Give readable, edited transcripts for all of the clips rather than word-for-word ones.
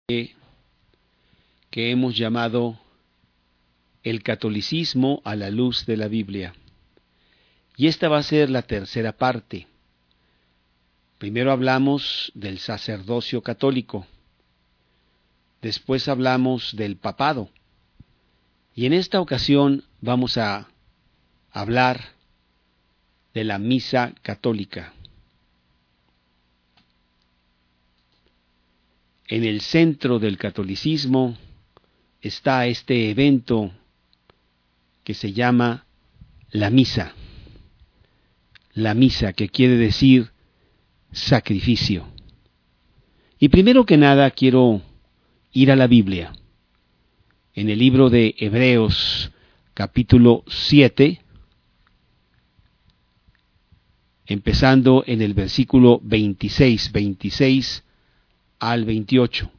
que hemos llamado El catolicismo a la luz de la Biblia. Y esta va a ser la tercera parte. Primero hablamos del sacerdocio católico, después hablamos del papado, y en esta ocasión vamos a hablar de la misa católica. En el centro del catolicismo está este evento que se llama la misa. La misa, que quiere decir sacrificio. Y primero que nada quiero ir a la Biblia. En el libro de Hebreos, capítulo 7, empezando en el versículo 26 al 28.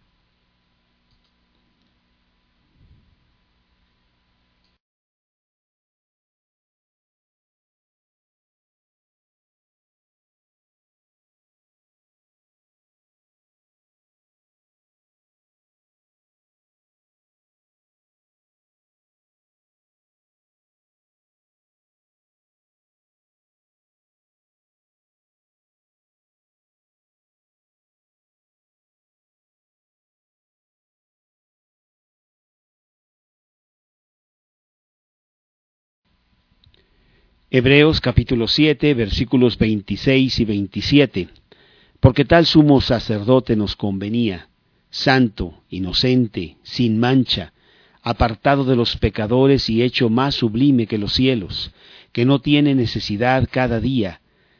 Hebreos capítulo 7, versículos 26 y 27. Porque tal sumo sacerdote nos convenía, santo, inocente, sin mancha, apartado de los pecadores y hecho más sublime que los cielos, que no tiene necesidad cada día,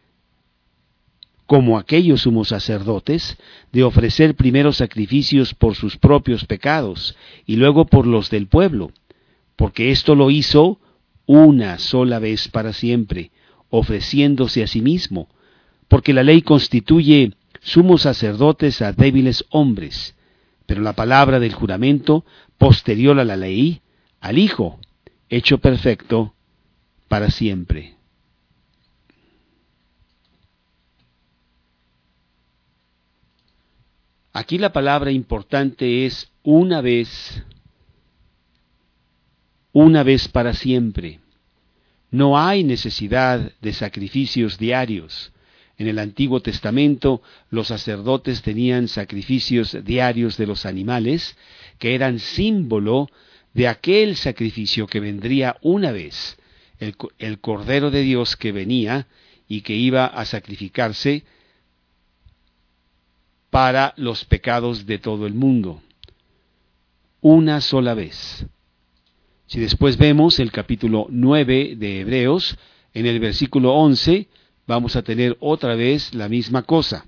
como aquellos sumos sacerdotes, de ofrecer primero sacrificios por sus propios pecados y luego por los del pueblo, porque esto lo hizo una sola vez para siempre, ofreciéndose a sí mismo, porque la ley constituye sumos sacerdotes a débiles hombres, pero la palabra del juramento, posterior a la ley, al Hijo, hecho perfecto para siempre. Aquí la palabra importante es una vez para siempre. No hay necesidad de sacrificios diarios. En el Antiguo Testamento los sacerdotes tenían sacrificios diarios de los animales, que eran símbolo de aquel sacrificio que vendría una vez, el Cordero de Dios que venía y que iba a sacrificarse para los pecados de todo el mundo. Una sola vez. Si después vemos el capítulo 9 de Hebreos, en el versículo 11, vamos a tener otra vez la misma cosa.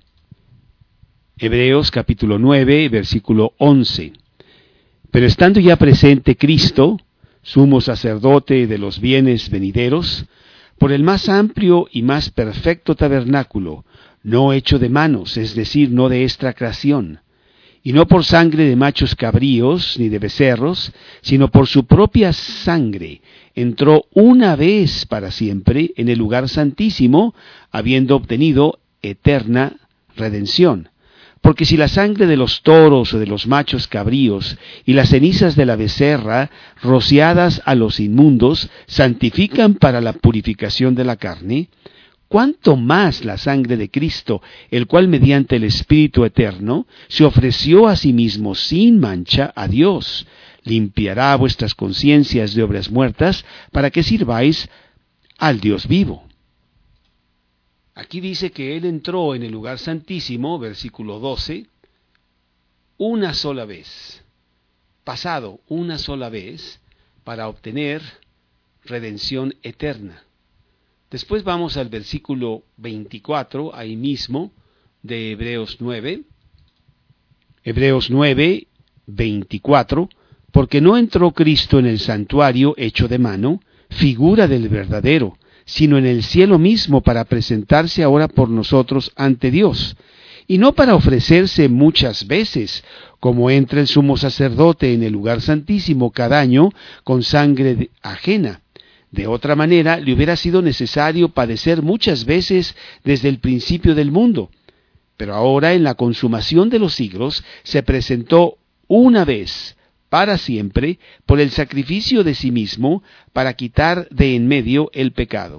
Hebreos capítulo 9, versículo 11. Pero estando ya presente Cristo, sumo sacerdote de los bienes venideros, por el más amplio y más perfecto tabernáculo, no hecho de manos, es decir, no de esta creación, y no por sangre de machos cabríos ni de becerros, sino por su propia sangre, entró una vez para siempre en el lugar santísimo, habiendo obtenido eterna redención. Porque si la sangre de los toros o de los machos cabríos y las cenizas de la becerra, rociadas a los inmundos, santifican para la purificación de la carne, ¿cuánto más la sangre de Cristo, el cual mediante el Espíritu Eterno se ofreció a sí mismo sin mancha a Dios, limpiará vuestras conciencias de obras muertas para que sirváis al Dios vivo? Aquí dice que Él entró en el lugar santísimo, versículo 12, una sola vez, pasado una sola vez, para obtener redención eterna. Después vamos al versículo 24, ahí mismo, de Hebreos 9. Hebreos 9, 24. Porque no entró Cristo en el santuario hecho de mano, figura del verdadero, sino en el cielo mismo para presentarse ahora por nosotros ante Dios, y no para ofrecerse muchas veces, como entra el sumo sacerdote en el lugar santísimo cada año con sangre ajena. De otra manera, le hubiera sido necesario padecer muchas veces desde el principio del mundo. Pero ahora, en la consumación de los siglos, se presentó una vez, para siempre, por el sacrificio de sí mismo, para quitar de en medio el pecado.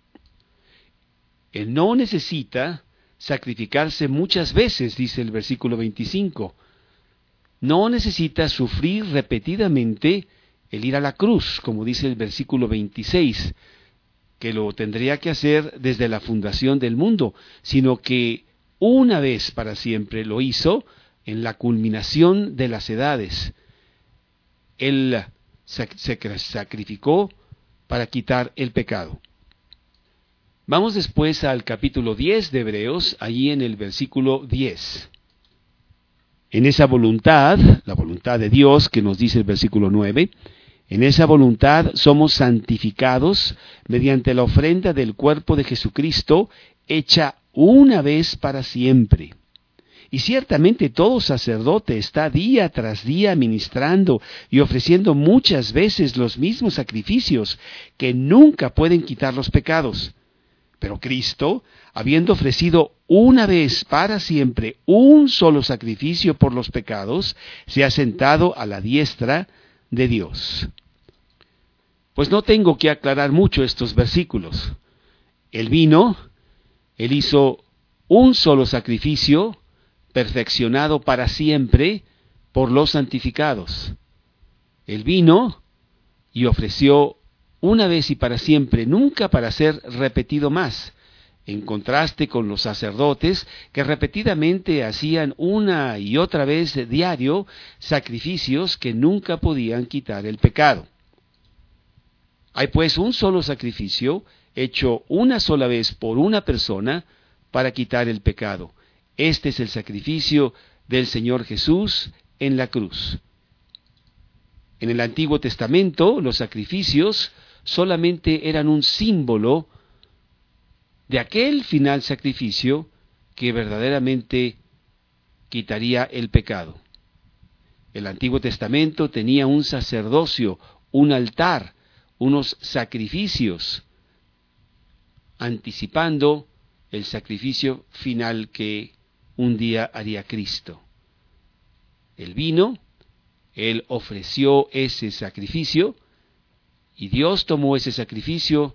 Él no necesita sacrificarse muchas veces, dice el versículo 25. No necesita sufrir repetidamente el ir a la cruz, como dice el versículo 26, que lo tendría que hacer desde la fundación del mundo, sino que una vez para siempre lo hizo en la culminación de las edades. Él se sacrificó para quitar el pecado. Vamos después al capítulo 10 de Hebreos, allí en el versículo 10. En esa voluntad, la voluntad de Dios que nos dice el versículo 9, en esa voluntad somos santificados mediante la ofrenda del cuerpo de Jesucristo, hecha una vez para siempre. Y ciertamente todo sacerdote está día tras día ministrando y ofreciendo muchas veces los mismos sacrificios que nunca pueden quitar los pecados. Pero Cristo, habiendo ofrecido una vez para siempre un solo sacrificio por los pecados, se ha sentado a la diestra de Dios. Pues no tengo que aclarar mucho estos versículos. Él vino, Él hizo un solo sacrificio, perfeccionado para siempre por los santificados. Él vino y ofreció una vez y para siempre, nunca para ser repetido más, en contraste con los sacerdotes que repetidamente hacían una y otra vez diario sacrificios que nunca podían quitar el pecado. Hay pues un solo sacrificio, hecho una sola vez por una persona, para quitar el pecado. Este es el sacrificio del Señor Jesús en la cruz. En el Antiguo Testamento, los sacrificios solamente eran un símbolo de aquel final sacrificio que verdaderamente quitaría el pecado. El Antiguo Testamento tenía un sacerdocio, un altar, unos sacrificios, anticipando el sacrificio final que un día haría Cristo. Él vino, Él ofreció ese sacrificio, y Dios tomó ese sacrificio,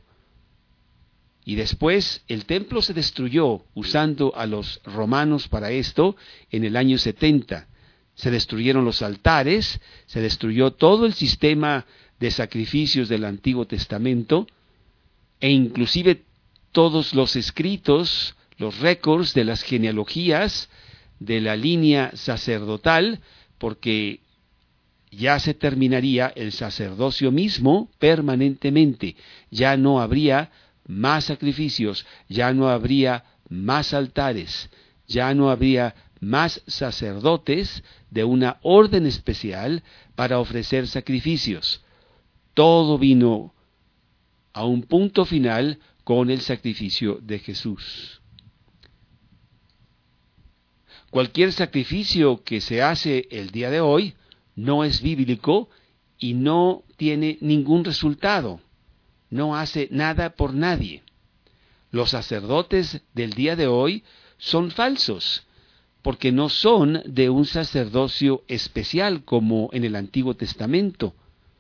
y después el templo se destruyó usando a los romanos para esto en el año 70. Se destruyeron los altares, se destruyó todo el sistema de sacrificios del Antiguo Testamento, e inclusive todos los escritos, los récords de las genealogías de la línea sacerdotal, porque ya se terminaría el sacerdocio mismo permanentemente. Ya no habría más sacrificios, ya no habría más altares, ya no habría más sacerdotes de una orden especial para ofrecer sacrificios. Todo vino a un punto final con el sacrificio de Jesús. Cualquier sacrificio que se hace el día de hoy no es bíblico y no tiene ningún resultado. No hace nada por nadie. Los sacerdotes del día de hoy son falsos, porque no son de un sacerdocio especial como en el Antiguo Testamento.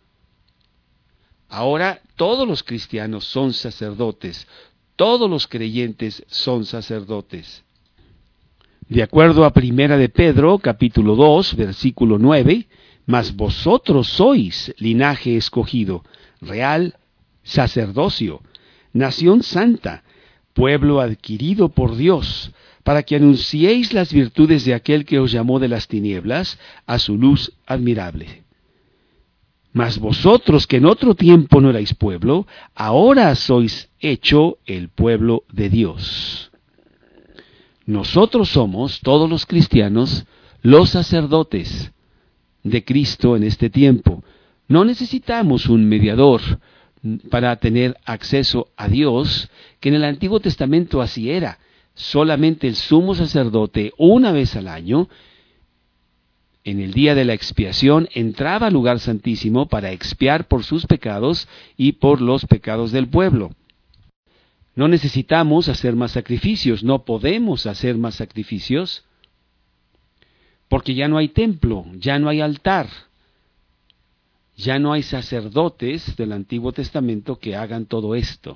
Ahora todos los cristianos son sacerdotes, todos los creyentes son sacerdotes. De acuerdo a Primera de Pedro, capítulo 2, versículo 9, mas vosotros sois linaje escogido, real sacerdocio, nación santa, pueblo adquirido por Dios, para que anunciéis las virtudes de aquel que os llamó de las tinieblas a su luz admirable. Mas vosotros que en otro tiempo no erais pueblo, ahora sois hecho el pueblo de Dios. Nosotros somos, todos los cristianos, los sacerdotes de Cristo en este tiempo. No necesitamos un mediador para tener acceso a Dios, que en el Antiguo Testamento así era. Solamente el sumo sacerdote, una vez al año, en el día de la expiación, entraba al lugar santísimo para expiar por sus pecados y por los pecados del pueblo. No necesitamos hacer más sacrificios, no podemos hacer más sacrificios, porque ya no hay templo, ya no hay altar, ya no hay sacerdotes del Antiguo Testamento que hagan todo esto.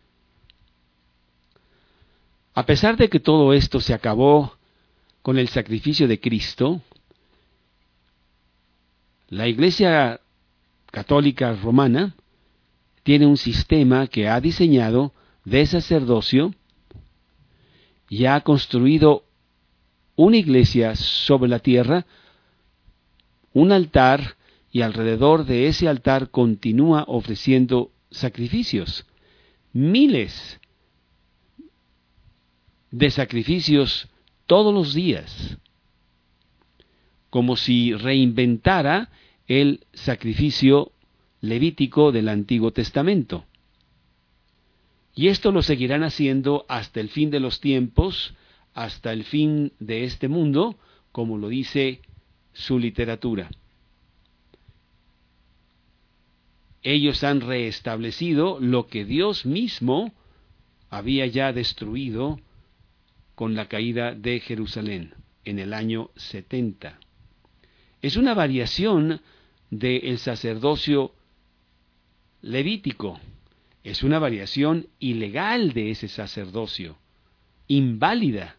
A pesar de que todo esto se acabó con el sacrificio de Cristo, la Iglesia Católica Romana tiene un sistema que ha diseñado de sacerdocio y ha construido una iglesia sobre la tierra, un altar, y alrededor de ese altar continúa ofreciendo sacrificios. Miles de sacrificios todos los días, como si reinventara el sacrificio levítico del Antiguo Testamento. Y esto lo seguirán haciendo hasta el fin de los tiempos, hasta el fin de este mundo, como lo dice su literatura. Ellos han reestablecido lo que Dios mismo había ya destruido con la caída de Jerusalén en el año 70. Es una variación del sacerdocio levítico. Es una variación ilegal de ese sacerdocio, inválida.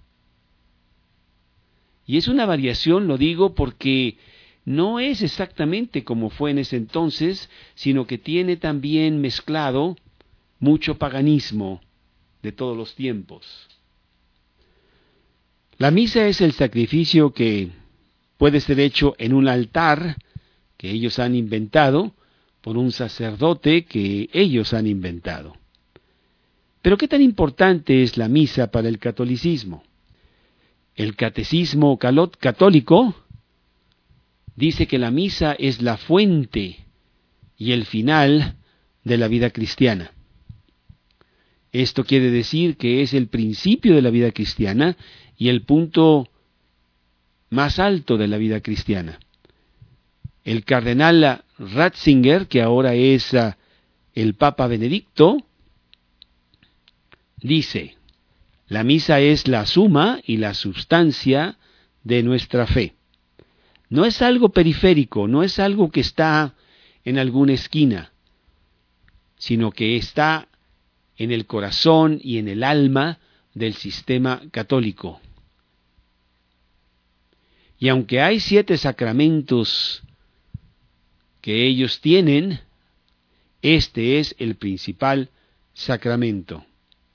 Y es una variación, lo digo, porque no es exactamente como fue en ese entonces, sino que tiene también mezclado mucho paganismo de todos los tiempos. La misa es el sacrificio que puede ser hecho en un altar que ellos han inventado, por un sacerdote que ellos han inventado. Pero ¿qué tan importante es la misa para el catolicismo? El catecismo católico dice que la misa es la fuente y el final de la vida cristiana. Esto quiere decir que es el principio de la vida cristiana y el punto más alto de la vida cristiana. El cardenal Ratzinger, que ahora es el Papa Benedicto, dice: la misa es la suma y la sustancia de nuestra fe. No es algo periférico, no es algo que está en alguna esquina, sino que está en el corazón y en el alma del sistema católico. Y aunque hay 7 sacramentos que ellos tienen, este es el principal sacramento.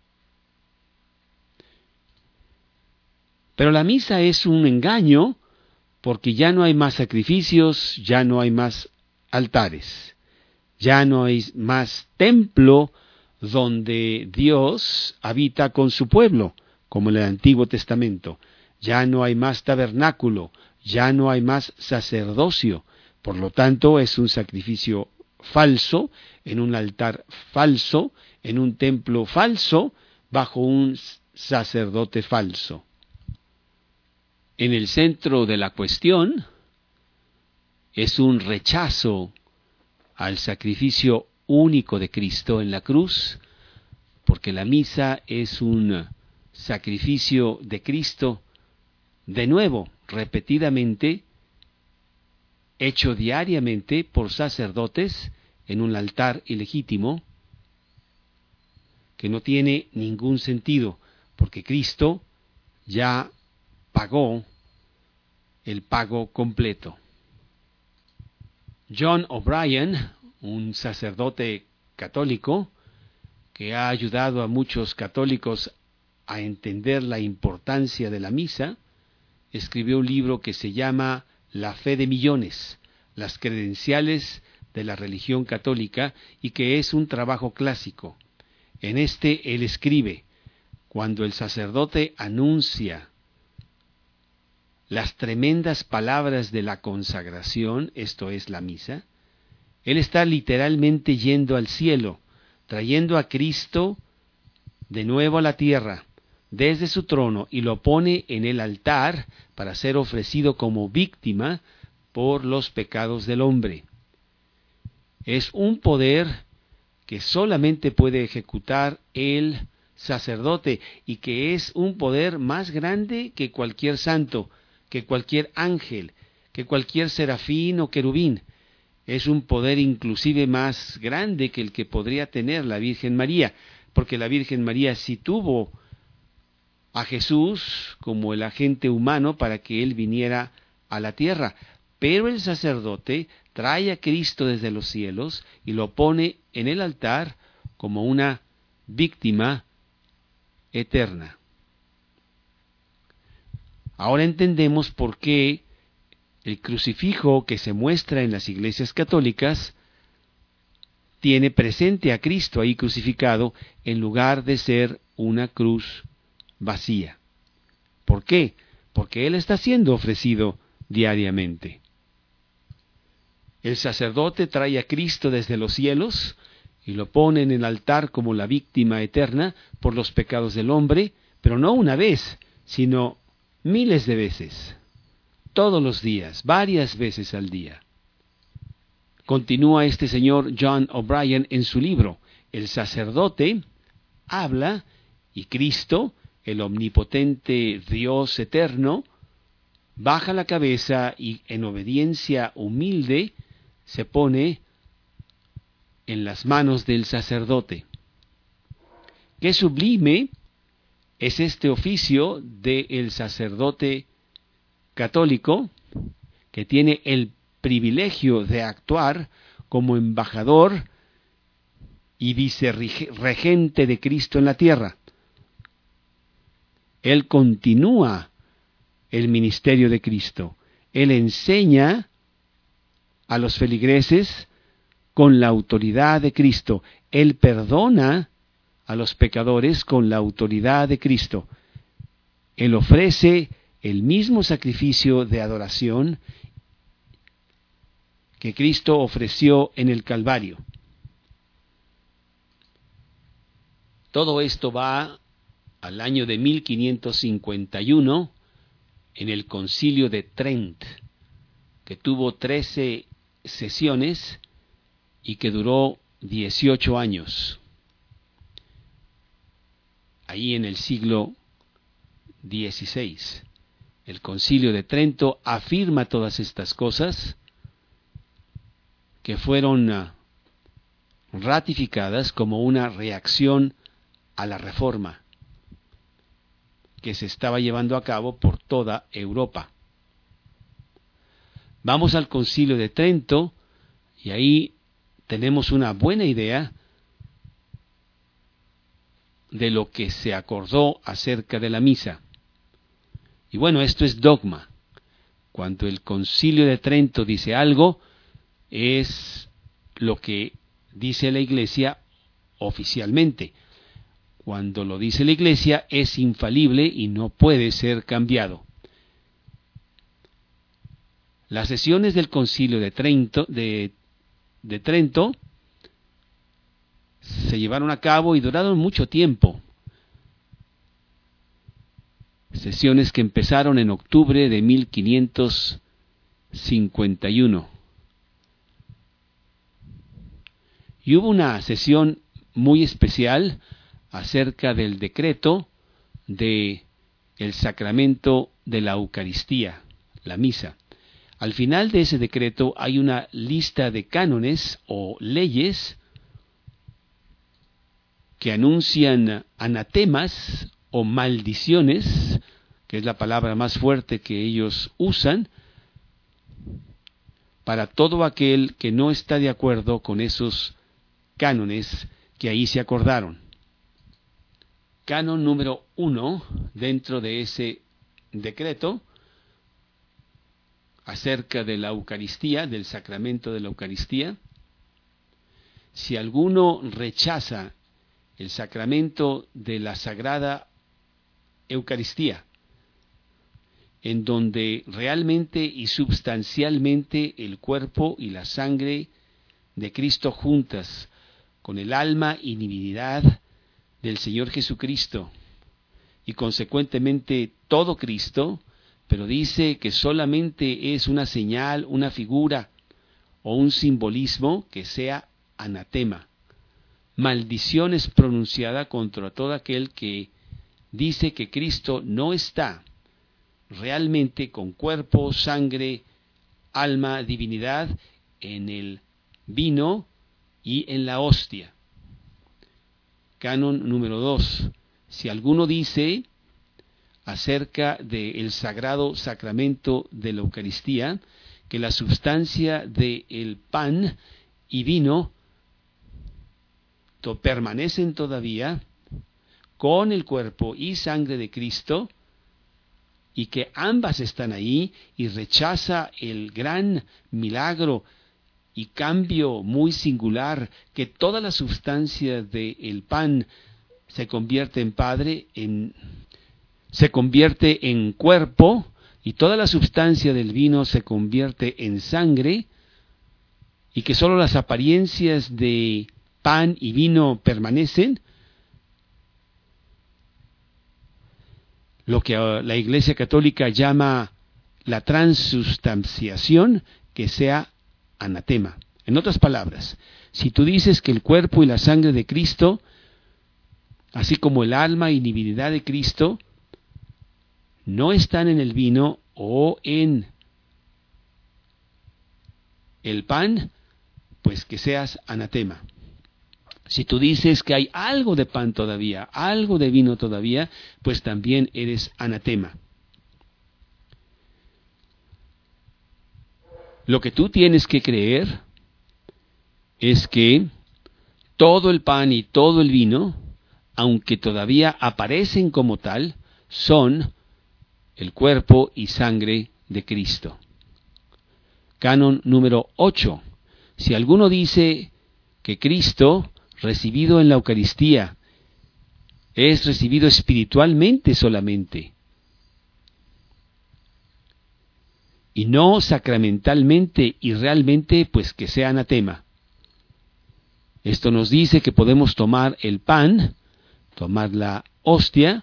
Pero la misa es un engaño porque ya no hay más sacrificios, ya no hay más altares, ya no hay más templo donde Dios habita con su pueblo, como en el Antiguo Testamento. Ya no hay más tabernáculo, ya no hay más sacerdocio. Por lo tanto, es un sacrificio falso, en un altar falso, en un templo falso, bajo un sacerdote falso. En el centro de la cuestión es un rechazo al sacrificio único de Cristo en la cruz, porque la misa es un sacrificio de Cristo, de nuevo, repetidamente, hecho diariamente por sacerdotes en un altar ilegítimo, que no tiene ningún sentido, porque Cristo ya pagó el pago completo. John O'Brien, un sacerdote católico que ha ayudado a muchos católicos a entender la importancia de la misa, escribió un libro que se llama La fe de millones, las credenciales de la religión católica, y que es un trabajo clásico. En este él escribe: cuando el sacerdote anuncia las tremendas palabras de la consagración, esto es la misa, él está literalmente yendo al cielo, trayendo a Cristo de nuevo a la tierra, desde su trono, y lo pone en el altar para ser ofrecido como víctima por los pecados del hombre. Es un poder que solamente puede ejecutar el sacerdote y que es un poder más grande que cualquier santo, que cualquier ángel, que cualquier serafín o querubín. Es un poder inclusive más grande que el que podría tener la Virgen María, porque la Virgen María sí tuvo a Jesús como el agente humano para que Él viniera a la tierra, pero el sacerdote trae a Cristo desde los cielos y lo pone en el altar como una víctima eterna. Ahora entendemos por qué el crucifijo que se muestra en las iglesias católicas tiene presente a Cristo ahí crucificado en lugar de ser una cruz vacía. ¿Por qué? Porque Él está siendo ofrecido diariamente. El sacerdote trae a Cristo desde los cielos y lo pone en el altar como la víctima eterna por los pecados del hombre, pero no una vez, sino miles de veces, todos los días, varias veces al día. Continúa este señor John O'Brien en su libro. El sacerdote habla y Cristo, el omnipotente Dios eterno, baja la cabeza y en obediencia humilde se pone en las manos del sacerdote. Qué sublime es este oficio del sacerdote católico, que tiene el privilegio de actuar como embajador y vicerregente de Cristo en la tierra. Él continúa el ministerio de Cristo. Él enseña a los feligreses con la autoridad de Cristo. Él perdona a los pecadores con la autoridad de Cristo. Él ofrece el mismo sacrificio de adoración que Cristo ofreció en el Calvario. Todo esto va al año de 1551 en el Concilio de Trent, que tuvo 13 sesiones y que duró 18 años. Ahí en el siglo XVI. El Concilio de Trento afirma todas estas cosas que fueron ratificadas como una reacción a la Reforma que se estaba llevando a cabo por toda Europa. Vamos al Concilio de Trento y ahí tenemos una buena idea de lo que se acordó acerca de la misa. Y bueno, esto es dogma. Cuando el Concilio de Trento dice algo, es lo que dice la Iglesia oficialmente. Cuando lo dice la Iglesia, es infalible y no puede ser cambiado. Las sesiones del Concilio de Trento se llevaron a cabo y duraron mucho tiempo. Sesiones que empezaron en octubre de 1551. Y hubo una sesión muy especial acerca del decreto de el sacramento de la Eucaristía, la misa. Al final de ese decreto hay una lista de cánones o leyes que anuncian anatemas o maldiciones, que es la palabra más fuerte que ellos usan, para todo aquel que no está de acuerdo con esos cánones que ahí se acordaron. Canon número 1 dentro de ese decreto acerca de la Eucaristía, del sacramento de la Eucaristía. Si alguno rechaza el sacramento de la Sagrada Eucaristía, en donde realmente y substancialmente el cuerpo y la sangre de Cristo juntas con el alma y divinidad del Señor Jesucristo y consecuentemente todo Cristo, pero dice que solamente es una señal, una figura o un simbolismo, que sea anatema. maldición es pronunciada contra todo aquel que dice que Cristo no está realmente con cuerpo, sangre, alma, divinidad en el vino y en la hostia. Canon número 2. Si alguno dice acerca del sagrado sacramento de la Eucaristía que la sustancia del pan y vino permanecen todavía con el cuerpo y sangre de Cristo, y que ambas están ahí, y rechaza el gran milagro y cambio muy singular, que toda la sustancia del pan se convierte en cuerpo, y toda la sustancia del vino se convierte en sangre, y que sólo las apariencias de pan y vino permanecen, lo que la Iglesia Católica llama la transustanciación, que sea anatema. En otras palabras, si tú dices que el cuerpo y la sangre de Cristo, así como el alma y divinidad de Cristo, no están en el vino o en el pan, pues que seas anatema. Si tú dices que hay algo de pan todavía, algo de vino todavía, pues también eres anatema. Lo que tú tienes que creer es que todo el pan y todo el vino, aunque todavía aparecen como tal, son el cuerpo y sangre de Cristo. Canon número 8. Si alguno dice que Cristo, recibido en la Eucaristía, es recibido espiritualmente solamente, y no sacramentalmente y realmente, pues que sea anatema. Esto nos dice que podemos tomar el pan, tomar la hostia,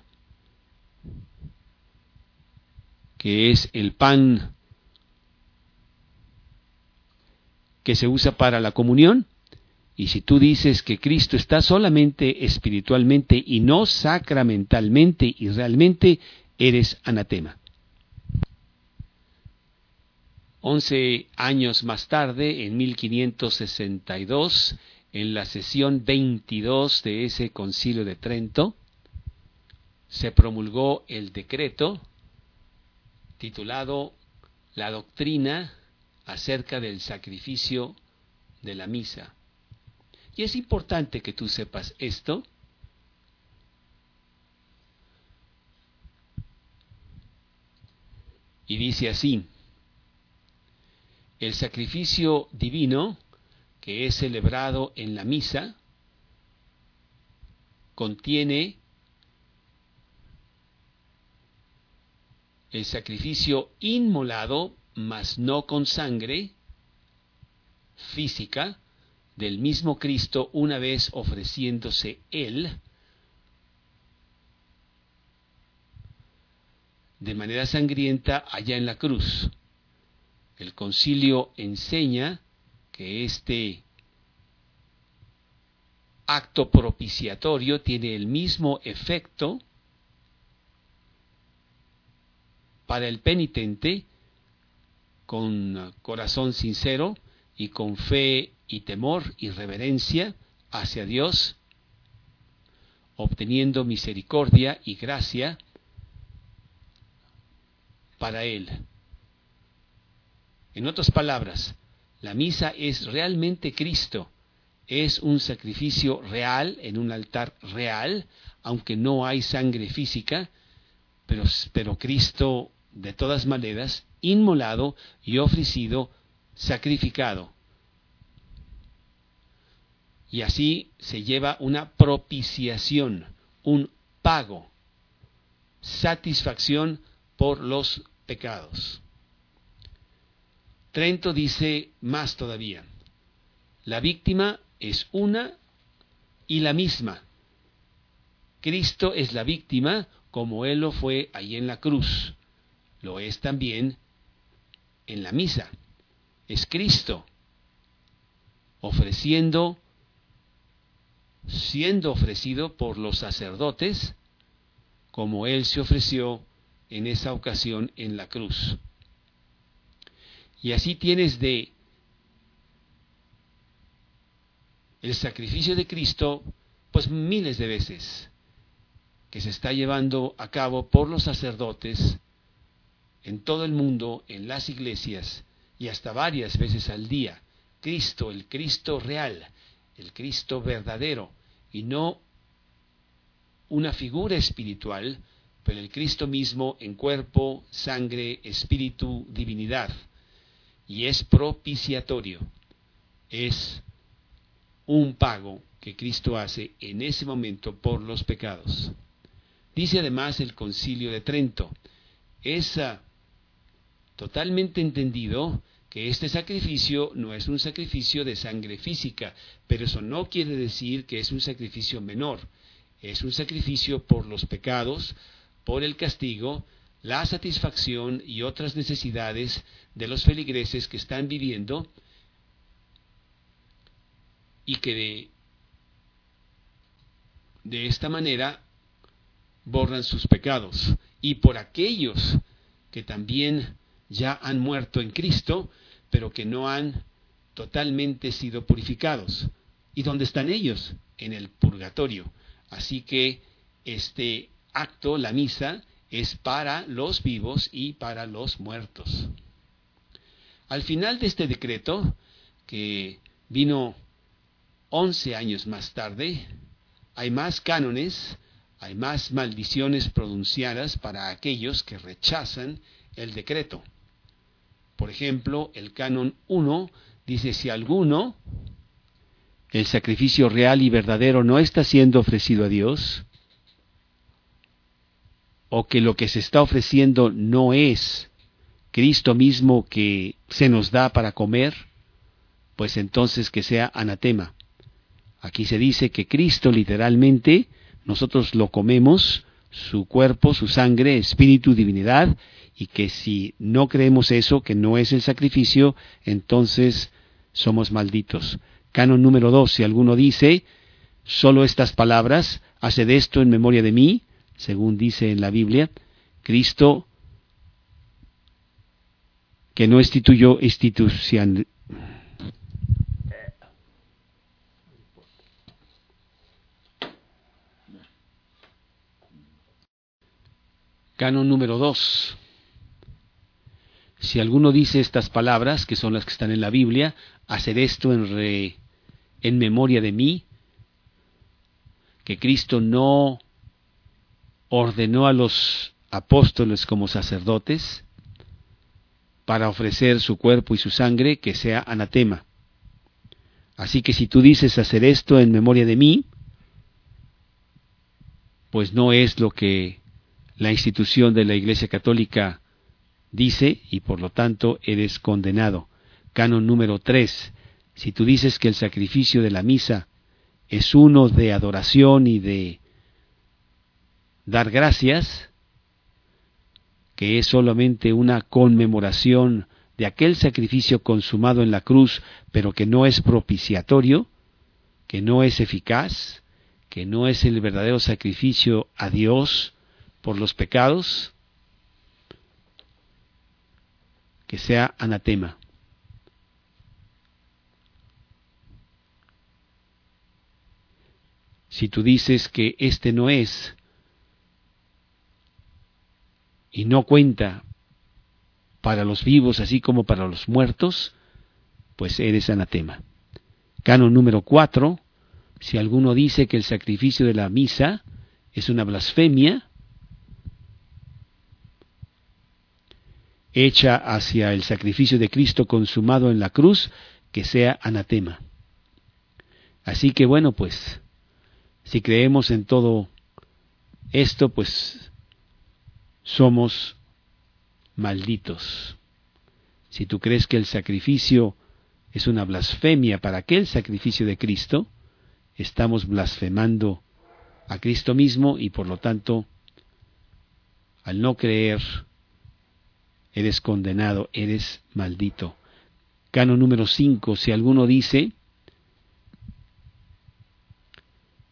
que es el pan que se usa para la comunión, y si tú dices que Cristo está solamente espiritualmente y no sacramentalmente y realmente, eres anatema. 11 años más tarde, en 1562, en la sesión 22 de ese Concilio de Trento, se promulgó el decreto titulado La doctrina acerca del sacrificio de la misa. Y es importante que tú sepas esto, y dice así: el sacrificio divino que es celebrado en la misa contiene el sacrificio inmolado, mas no con sangre física, del mismo Cristo una vez ofreciéndose Él de manera sangrienta allá en la cruz. El concilio enseña que este acto propiciatorio tiene el mismo efecto para el penitente con corazón sincero y con fe y temor y reverencia hacia Dios, obteniendo misericordia y gracia para Él. En otras palabras, la misa es realmente Cristo, es un sacrificio real en un altar real, aunque no hay sangre física, pero Cristo de todas maneras inmolado y ofrecido, sacrificado. Y así se lleva una propiciación, un pago, satisfacción por los pecados. Trento dice más todavía: la víctima es una y la misma. Cristo es la víctima como Él lo fue ahí en la cruz. Lo es también en la misa. Es Cristo ofreciendo siendo ofrecido por los sacerdotes, como Él se ofreció en esa ocasión en la cruz. Y así tienes de el sacrificio de Cristo, pues miles de veces, que se está llevando a cabo por los sacerdotes en todo el mundo, en las iglesias, y hasta varias veces al día. Cristo, el Cristo real, el Cristo verdadero, y no una figura espiritual, pero el Cristo mismo en cuerpo, sangre, espíritu, divinidad. Y es propiciatorio, es un pago que Cristo hace en ese momento por los pecados. Dice además el Concilio de Trento, es totalmente entendido que este sacrificio no es un sacrificio de sangre física, pero eso no quiere decir que es un sacrificio menor. Es un sacrificio por los pecados, por el castigo, la satisfacción y otras necesidades de los feligreses que están viviendo y que de esta manera borran sus pecados. Y por aquellos que también ya han muerto en Cristo, pero que no han totalmente sido purificados. ¿Y dónde están ellos? En el purgatorio. Así que este acto, la misa, es para los vivos y para los muertos. Al final de este decreto, que vino 11 años más tarde, hay más cánones, hay más maldiciones pronunciadas para aquellos que rechazan el decreto. Por ejemplo, el canon 1 dice: si alguno, el sacrificio real y verdadero no está siendo ofrecido a Dios, o que lo que se está ofreciendo no es Cristo mismo que se nos da para comer, pues entonces que sea anatema. Aquí se dice que Cristo literalmente, nosotros lo comemos, su cuerpo, su sangre, espíritu, divinidad, y que si no creemos eso, que no es el sacrificio, entonces somos malditos. Canon número 2, si alguno dice solo estas palabras, haced esto en memoria de mí, según dice en la Biblia, Cristo que no instituyó institución. Canon número 2. Si alguno dice estas palabras, que son las que están en la Biblia, hacer esto en memoria de mí, que Cristo no ordenó a los apóstoles como sacerdotes para ofrecer su cuerpo y su sangre, que sea anatema. Así que si tú dices hacer esto en memoria de mí, pues no es lo que la institución de la Iglesia Católica dice, y por lo tanto eres condenado. Canon número 3. Si tú dices que el sacrificio de la misa es uno de adoración y de dar gracias, que es solamente una conmemoración de aquel sacrificio consumado en la cruz, pero que no es propiciatorio, que no es eficaz, que no es el verdadero sacrificio a Dios por los pecados, que sea anatema. Si tú dices que este no es y no cuenta para los vivos así como para los muertos, pues eres anatema. Canon número 4. Si alguno dice que el sacrificio de la misa es una blasfemia hecha hacia el sacrificio de Cristo consumado en la cruz, que sea anatema. Así que bueno, pues, si creemos en todo esto, pues somos malditos. Si tú crees que el sacrificio es una blasfemia para aquel sacrificio de Cristo, estamos blasfemando a Cristo mismo y por lo tanto, al no creer, eres condenado, eres maldito. Canon número 5. Si alguno dice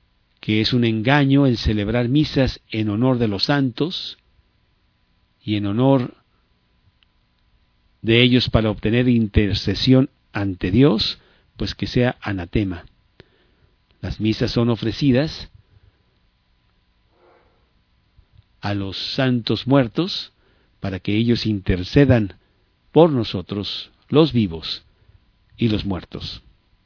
que es un engaño el celebrar misas en honor de los santos y en honor de ellos para obtener intercesión ante Dios, pues que sea anatema. Las misas son ofrecidas a los santos muertos para que ellos intercedan por nosotros, los vivos y los muertos.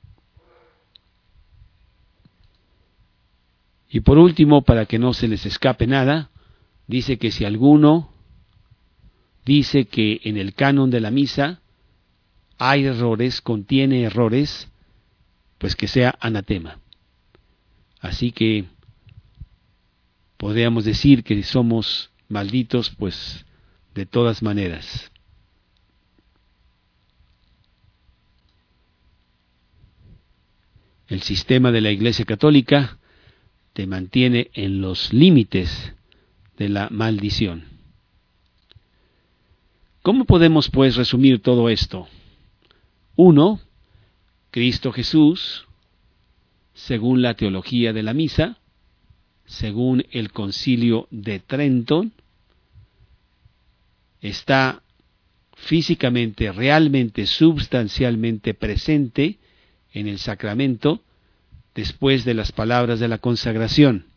Y por último, para que no se les escape nada, dice que si alguno dice que en el canon de la misa hay errores, contiene errores, pues que sea anatema. Así que podríamos decir que somos malditos, pues de todas maneras. El sistema de la Iglesia Católica te mantiene en los límites de la maldición. ¿Cómo podemos pues resumir todo esto? 1. Cristo Jesús, según la teología de la misa, según el Concilio de Trento, está físicamente, realmente, substancialmente presente en el sacramento después de las palabras de la consagración.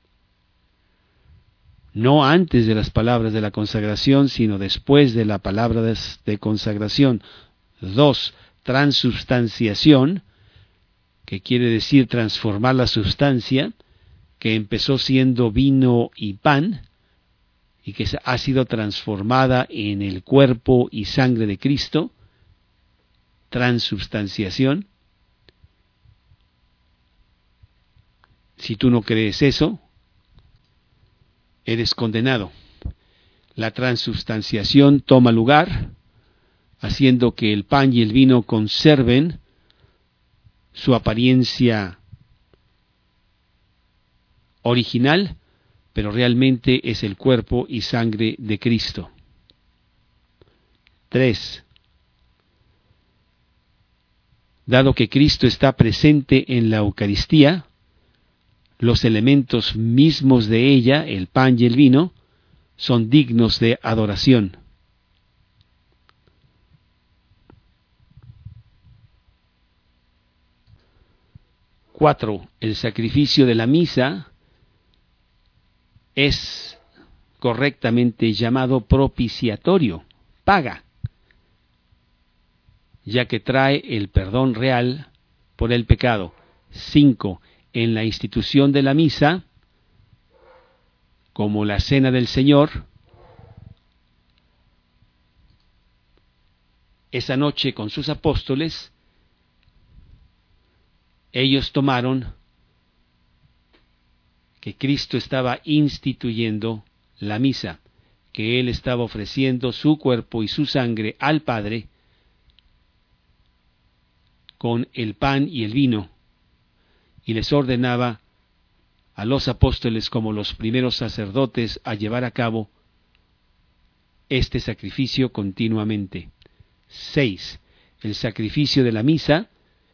No antes de las palabras de la consagración, sino después de la palabra de consagración. 2. Transubstanciación, que quiere decir transformar la sustancia, que empezó siendo vino y pan, y que ha sido transformada en el cuerpo y sangre de Cristo. Transubstanciación. Si tú no crees eso, eres condenado. La transubstanciación toma lugar, haciendo que el pan y el vino conserven su apariencia original, pero realmente es el cuerpo y sangre de Cristo. 3. Dado que Cristo está presente en la Eucaristía, los elementos mismos de ella, el pan y el vino, son dignos de adoración. 4. El sacrificio de la misa es correctamente llamado propiciatorio, paga, ya que trae el perdón real por el pecado. 5. En la institución de la misa, como la Cena del Señor, esa noche con sus apóstoles, ellos tomaron que Cristo estaba instituyendo la misa, que Él estaba ofreciendo su cuerpo y su sangre al Padre con el pan y el vino, y les ordenaba a los apóstoles como los primeros sacerdotes a llevar a cabo este sacrificio continuamente. 6. El sacrificio de la misa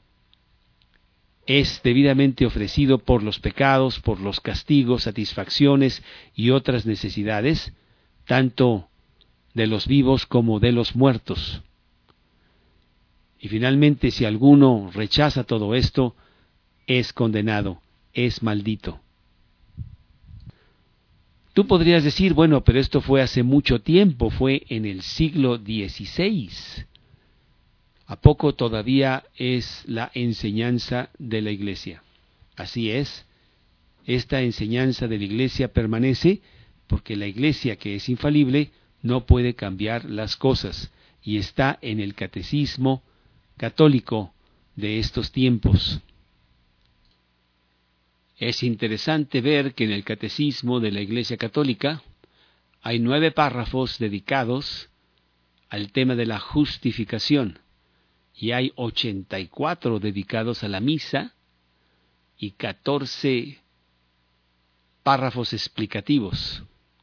es debidamente ofrecido por los pecados, por los castigos, satisfacciones y otras necesidades, tanto de los vivos como de los muertos. Y finalmente, si alguno rechaza todo esto, es condenado, es maldito. Tú podrías decir, bueno, pero esto fue hace mucho tiempo, fue en el siglo XVI. ¿A poco todavía es la enseñanza de la Iglesia? Así es, esta enseñanza de la Iglesia permanece porque la Iglesia, que es infalible, no puede cambiar las cosas y está en el catecismo católico de estos tiempos. Es interesante ver que en el catecismo de la Iglesia Católica hay 9 párrafos dedicados al tema de la justificación y hay 84 dedicados a la misa y 14 párrafos explicativos.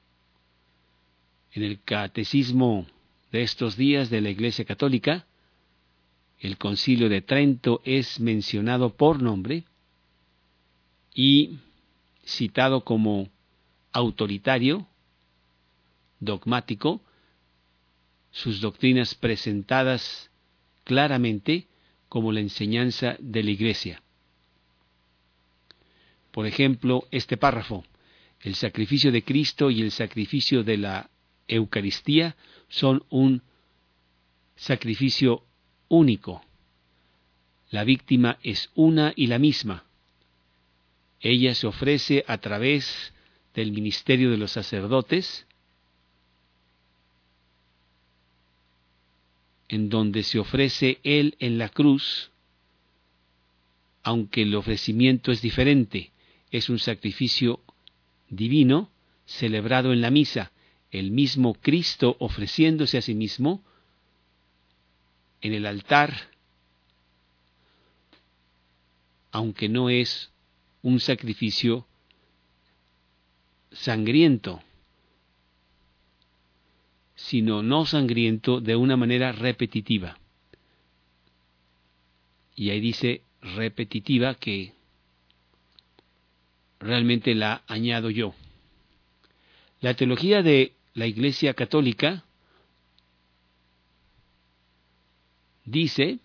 En el catecismo de estos días de la Iglesia Católica, el Concilio de Trento es mencionado por nombre y citado como autoritario, dogmático, sus doctrinas presentadas claramente como la enseñanza de la Iglesia. Por ejemplo, este párrafo: el sacrificio de Cristo y el sacrificio de la Eucaristía son un sacrificio único. La víctima es una y la misma. Ella se ofrece a través del ministerio de los sacerdotes, en donde se ofrece Él en la cruz, aunque el ofrecimiento es diferente. Es un sacrificio divino celebrado en la misa, el mismo Cristo ofreciéndose a sí mismo en el altar, aunque no es un sacrificio sangriento, sino no sangriento de una manera repetitiva. Y ahí dice repetitiva, que realmente la añado yo. La teología de la Iglesia Católica dice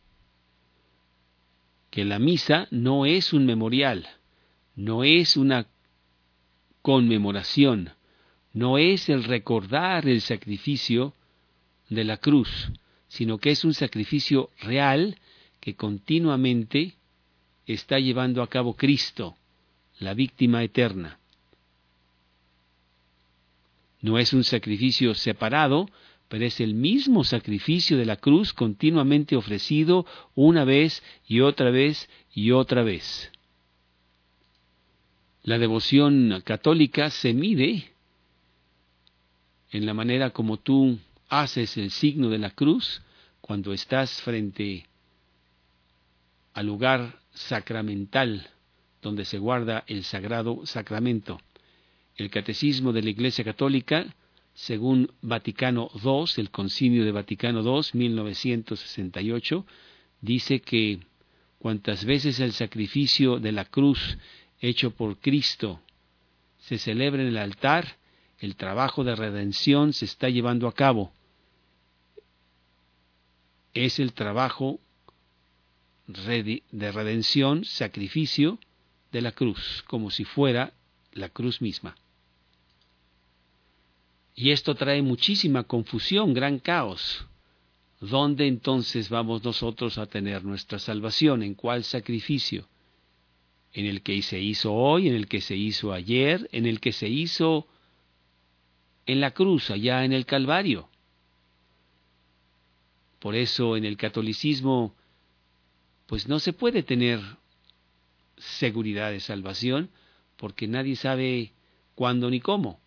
que la misa no es un memorial, no es una conmemoración, no es el recordar el sacrificio de la cruz, sino que es un sacrificio real que continuamente está llevando a cabo Cristo, la víctima eterna. No es un sacrificio separado, pero es el mismo sacrificio de la cruz continuamente ofrecido una vez y otra vez y otra vez. La devoción católica se mide en la manera como tú haces el signo de la cruz cuando estás frente al lugar sacramental donde se guarda el sagrado sacramento. El Catecismo de la Iglesia Católica, según Vaticano II, el Concilio de Vaticano II, 1968, dice que cuantas veces el sacrificio de la cruz hecho por Cristo se celebra en el altar, el trabajo de redención se está llevando a cabo. Es el trabajo de redención, sacrificio de la cruz, como si fuera la cruz misma. Y esto trae muchísima confusión, gran caos. ¿Dónde entonces vamos nosotros a tener nuestra salvación? ¿En cuál sacrificio? ¿En el que se hizo hoy, en el que se hizo ayer, en el que se hizo en la cruz, allá en el Calvario? Por eso en el catolicismo, pues no se puede tener seguridad de salvación, porque nadie sabe cuándo ni cómo.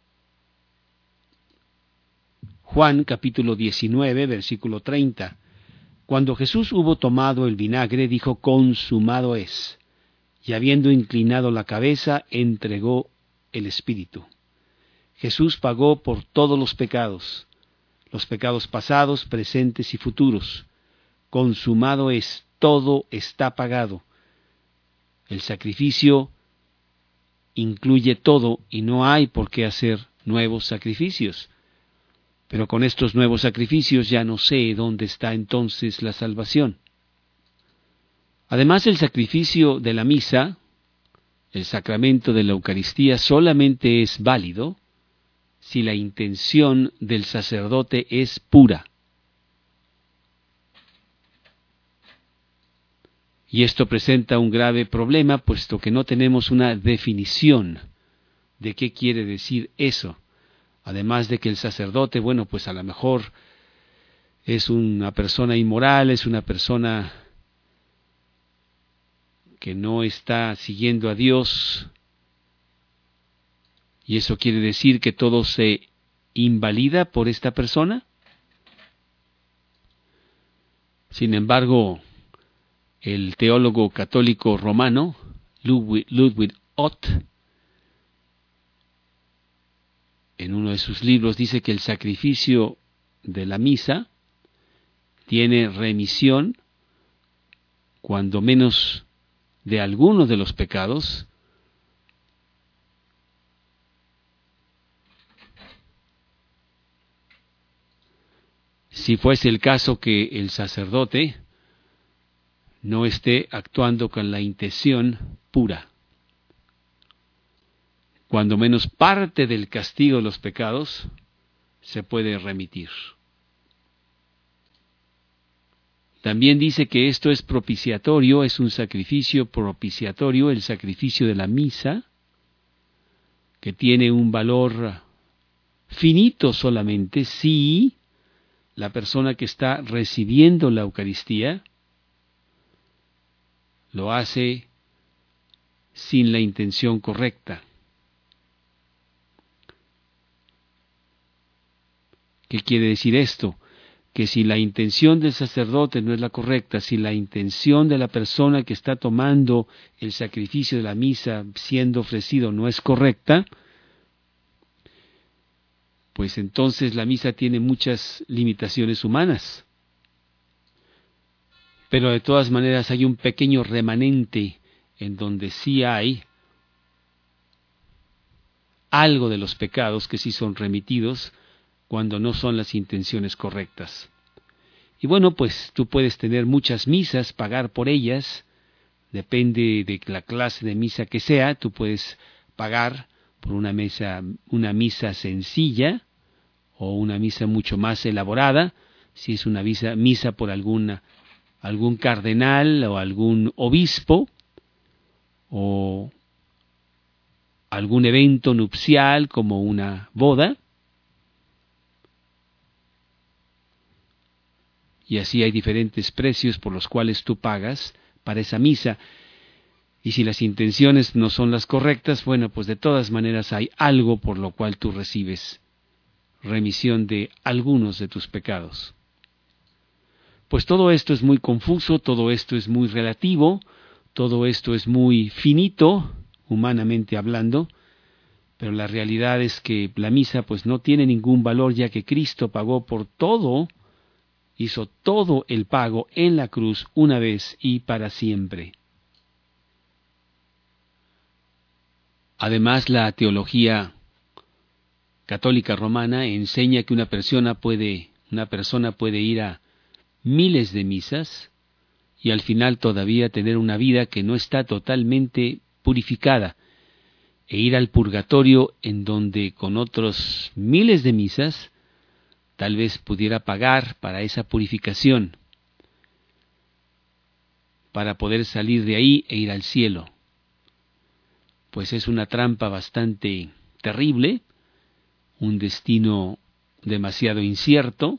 Juan capítulo 19, versículo 30. Cuando Jesús hubo tomado el vinagre, dijo: consumado es. Y habiendo inclinado la cabeza, entregó el Espíritu. Jesús pagó por todos los pecados pasados, presentes y futuros. Consumado es, todo está pagado. El sacrificio incluye todo y no hay por qué hacer nuevos sacrificios. Pero con estos nuevos sacrificios ya no sé dónde está entonces la salvación. Además, el sacrificio de la misa, el sacramento de la Eucaristía, solamente es válido si la intención del sacerdote es pura. Y esto presenta un grave problema, puesto que no tenemos una definición de qué quiere decir eso. Además de que el sacerdote, bueno, pues a lo mejor es una persona inmoral, es una persona que no está siguiendo a Dios, y eso quiere decir que todo se invalida por esta persona. Sin embargo, el teólogo católico romano Ludwig Ott, en uno de sus libros, dice que el sacrificio de la misa tiene remisión, cuando menos de algunos de los pecados, si fuese el caso que el sacerdote no esté actuando con la intención pura. Cuando menos parte del castigo de los pecados se puede remitir. También dice que esto es propiciatorio, es un sacrificio propiciatorio, el sacrificio de la misa, que tiene un valor finito solamente si la persona que está recibiendo la Eucaristía lo hace sin la intención correcta. ¿Qué quiere decir esto? Que si la intención del sacerdote no es la correcta, si la intención de la persona que está tomando el sacrificio de la misa siendo ofrecido no es correcta, pues entonces la misa tiene muchas limitaciones humanas. Pero de todas maneras hay un pequeño remanente en donde sí hay algo de los pecados que sí son remitidos cuando no son las intenciones correctas. Y bueno, pues tú puedes tener muchas misas, pagar por ellas, depende de la clase de misa que sea, tú puedes pagar por una misa sencilla o una misa mucho más elaborada, si es una misa por algún cardenal o algún obispo o algún evento nupcial como una boda. Y así hay diferentes precios por los cuales tú pagas para esa misa. Y si las intenciones no son las correctas, bueno, pues de todas maneras hay algo por lo cual tú recibes remisión de algunos de tus pecados. Pues todo esto es muy confuso, todo esto es muy relativo, todo esto es muy finito, humanamente hablando, pero la realidad es que la misa pues no tiene ningún valor, ya que Cristo pagó por todo, hizo todo el pago en la cruz una vez y para siempre. Además, la teología católica romana enseña que una persona puede ir a miles de misas y al final todavía tener una vida que no está totalmente purificada e ir al purgatorio, en donde con otros miles de misas tal vez pudiera pagar para esa purificación, para poder salir de ahí e ir al cielo. Pues es una trampa bastante terrible, un destino demasiado incierto,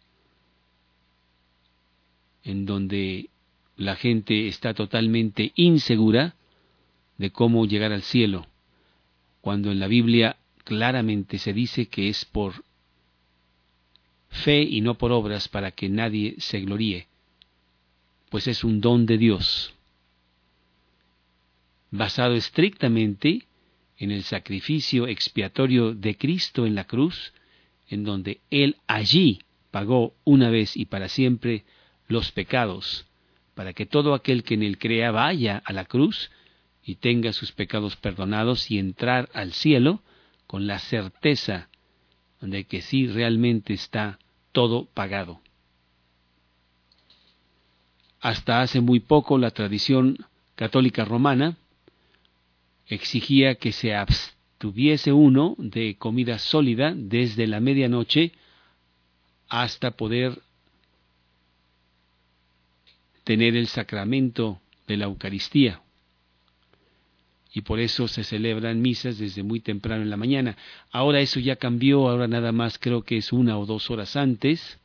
en donde la gente está totalmente insegura de cómo llegar al cielo, cuando en la Biblia claramente se dice que es por fe y no por obras, para que nadie se gloríe, pues es un don de Dios, basado estrictamente en el sacrificio expiatorio de Cristo en la cruz, en donde Él allí pagó una vez y para siempre los pecados, para que todo aquel que en Él crea vaya a la cruz y tenga sus pecados perdonados y entrar al cielo con la certeza de que sí realmente está todo pagado. Hasta hace muy poco la tradición católica romana exigía que se abstuviese uno de comida sólida desde la medianoche hasta poder tener el sacramento de la Eucaristía. Y por eso se celebran misas desde muy temprano en la mañana. Ahora eso ya cambió, ahora nada más creo que es 1 o 2 horas antes.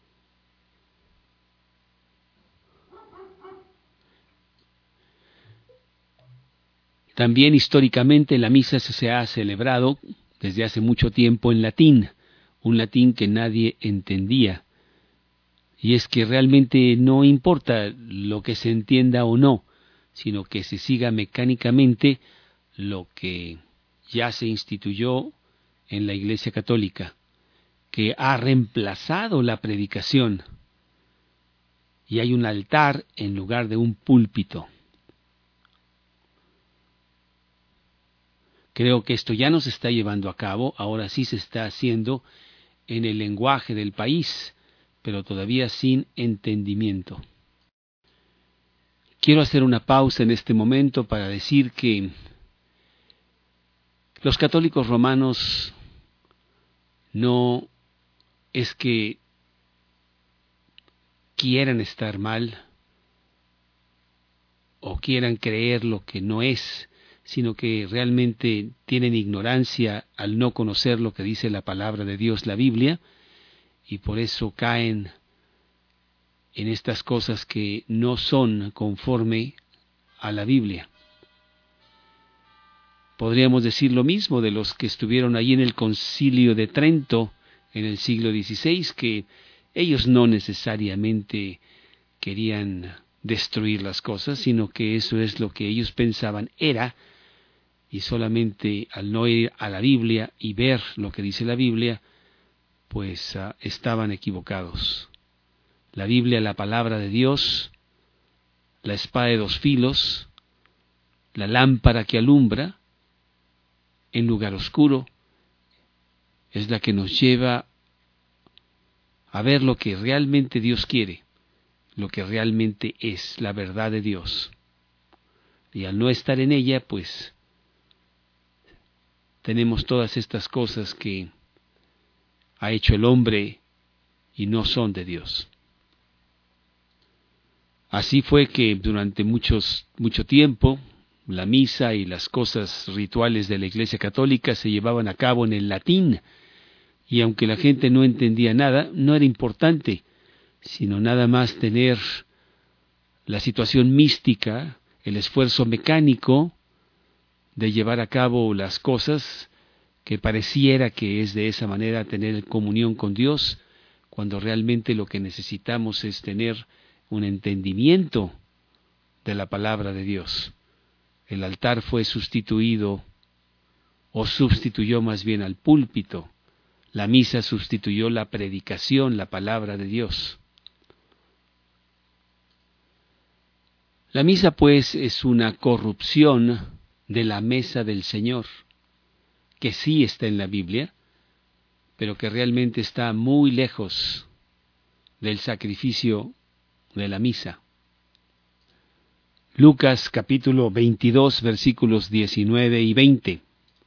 También históricamente la misa se ha celebrado desde hace mucho tiempo en latín, un latín que nadie entendía. Y es que realmente no importa lo que se entienda o no, sino que se siga mecánicamente lo que ya se instituyó en la Iglesia Católica, que ha reemplazado la predicación, y hay un altar en lugar de un púlpito. Creo que esto ya no se está llevando a cabo, ahora sí se está haciendo en el lenguaje del país, pero todavía sin entendimiento. Quiero hacer una pausa en este momento para decir que los católicos romanos no es que quieran estar mal o quieran creer lo que no es, sino que realmente tienen ignorancia al no conocer lo que dice la palabra de Dios, la Biblia, y por eso caen en estas cosas que no son conforme a la Biblia. Podríamos decir lo mismo de los que estuvieron allí en el Concilio de Trento en el siglo XVI, que ellos no necesariamente querían destruir las cosas, sino que eso es lo que ellos pensaban era, y solamente al no ir a la Biblia y ver lo que dice la Biblia, pues estaban equivocados. La Biblia, la palabra de Dios, la espada de dos filos, la lámpara que alumbra en lugar oscuro, es la que nos lleva a ver lo que realmente Dios quiere, lo que realmente es la verdad de Dios. Y al no estar en ella, pues tenemos todas estas cosas que ha hecho el hombre y no son de Dios. Así fue que durante mucho tiempo la misa y las cosas rituales de la Iglesia Católica se llevaban a cabo en el latín, y aunque la gente no entendía nada, no era importante, sino nada más tener la situación mística, el esfuerzo mecánico de llevar a cabo las cosas que pareciera que es de esa manera tener comunión con Dios, cuando realmente lo que necesitamos es tener un entendimiento de la palabra de Dios. El altar fue sustituido, o sustituyó más bien al púlpito. La misa sustituyó la predicación, la palabra de Dios. La misa, pues, es una corrupción de la mesa del Señor, que sí está en la Biblia, pero que realmente está muy lejos del sacrificio de la misa. Lucas capítulo 22, versículos 19 y 20.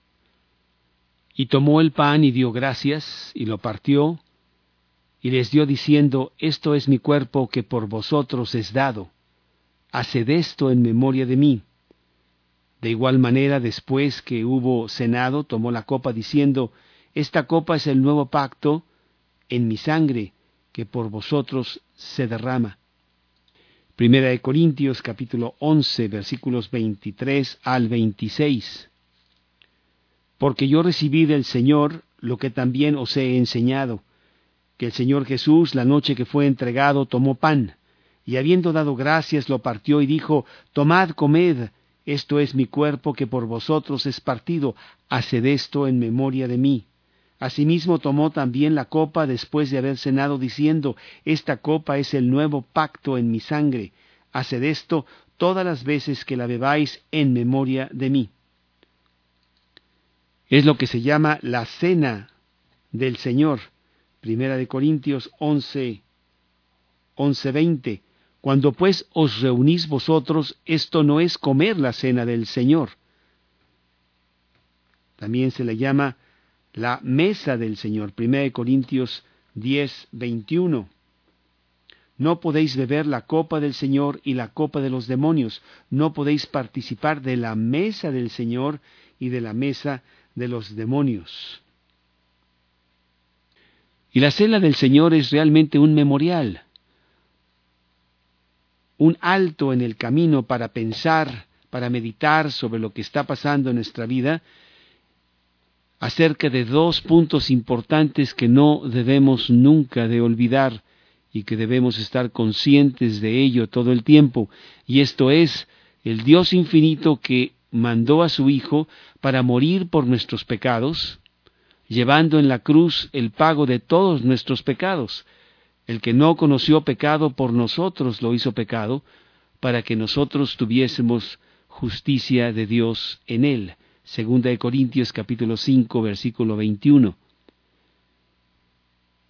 Y tomó el pan y dio gracias, y lo partió, y les dio diciendo, esto es mi cuerpo que por vosotros es dado. Haced esto en memoria de mí. De igual manera, después que hubo cenado, tomó la copa diciendo, esta copa es el nuevo pacto en mi sangre, que por vosotros se derrama. Primera de Corintios, capítulo 11, versículos 23 al 26. Porque yo recibí del Señor lo que también os he enseñado, que el Señor Jesús, la noche que fue entregado, tomó pan, y habiendo dado gracias, lo partió y dijo, tomad, comed, esto es mi cuerpo que por vosotros es partido, haced esto en memoria de mí. Asimismo tomó también la copa después de haber cenado, diciendo, esta copa es el nuevo pacto en mi sangre, haced esto todas las veces que la bebáis en memoria de mí. Es lo que se llama la cena del Señor. Primera de Corintios 11:20. Cuando pues os reunís vosotros, esto no es comer la cena del Señor. También se le llama la mesa del Señor. 1 Corintios 10:21. No podéis beber la copa del Señor y la copa de los demonios. No podéis participar de la mesa del Señor y de la mesa de los demonios. Y la cena del Señor es realmente un memorial, un alto en el camino para pensar, para meditar sobre lo que está pasando en nuestra vida, acerca de dos puntos importantes que no debemos nunca de olvidar y que debemos estar conscientes de ello todo el tiempo, y esto es el Dios infinito que mandó a su Hijo para morir por nuestros pecados, llevando en la cruz el pago de todos nuestros pecados. El que no conoció pecado por nosotros lo hizo pecado, para que nosotros tuviésemos justicia de Dios en él. Segunda de Corintios capítulo 5, versículo 21.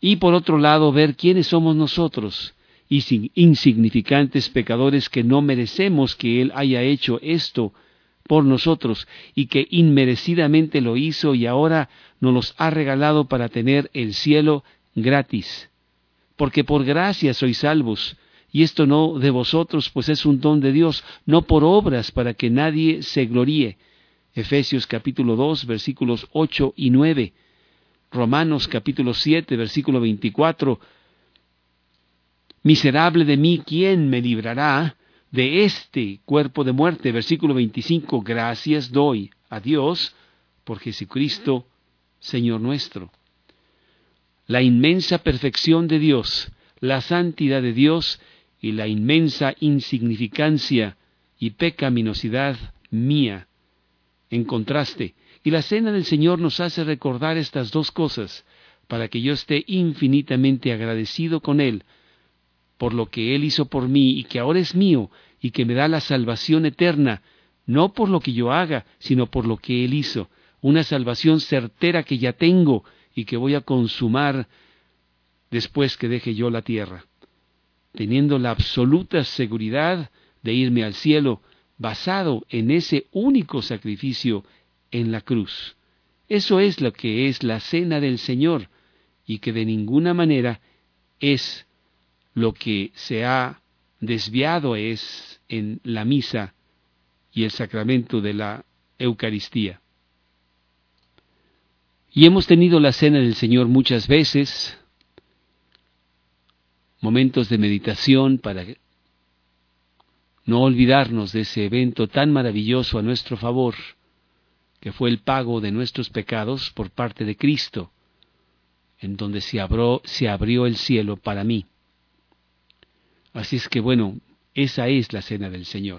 y por otro lado ver quiénes somos nosotros, insignificantes pecadores que no merecemos que Él haya hecho esto por nosotros y que inmerecidamente lo hizo y ahora nos los ha regalado para tener el cielo gratis. Porque por gracia sois salvos, y esto no de vosotros, pues es un don de Dios, no por obras para que nadie se gloríe. Efesios capítulo 2, versículos 8 y 9. Romanos capítulo 7, versículo 24. Miserable de mí, ¿quién me librará de este cuerpo de muerte? Versículo 25. Gracias doy a Dios por Jesucristo, Señor nuestro. La inmensa perfección de Dios, la santidad de Dios y la inmensa insignificancia y pecaminosidad mía. En contraste, y la cena del Señor nos hace recordar estas dos cosas, para que yo esté infinitamente agradecido con Él, por lo que Él hizo por mí y que ahora es mío, y que me da la salvación eterna, no por lo que yo haga, sino por lo que Él hizo, una salvación certera que ya tengo y que voy a consumar después que deje yo la tierra, teniendo la absoluta seguridad de irme al cielo, basado en ese único sacrificio en la cruz. Eso es lo que es la cena del Señor, y que de ninguna manera es lo que se ha desviado es en la misa y el sacramento de la Eucaristía. Y hemos tenido la cena del Señor muchas veces, momentos de meditación para no olvidarnos de ese evento tan maravilloso a nuestro favor, que fue el pago de nuestros pecados por parte de Cristo, en donde se abrió el cielo para mí. Así es que bueno, esa es la cena del Señor.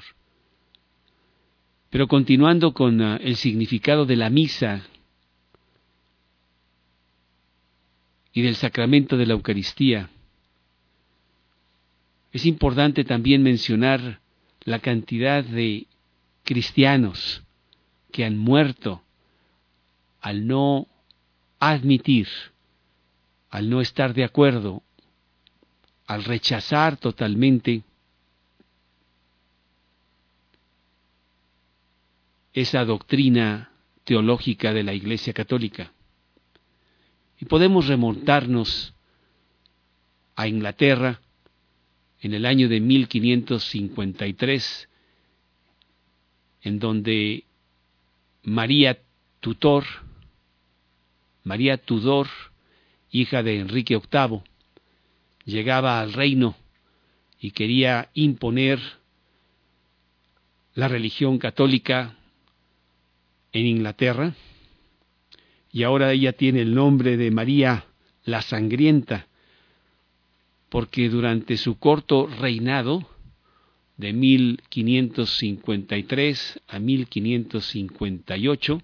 Pero continuando con el significado de la misa y del sacramento de la Eucaristía, es importante también mencionar la cantidad de cristianos que han muerto al no admitir, al no estar de acuerdo, al rechazar totalmente esa doctrina teológica de la Iglesia Católica. Y podemos remontarnos a Inglaterra en el año de 1553, en donde María Tudor, hija de Enrique VIII, llegaba al reino y quería imponer la religión católica en Inglaterra, y ahora ella tiene el nombre de María la Sangrienta, porque durante su corto reinado, de 1553 a 1558,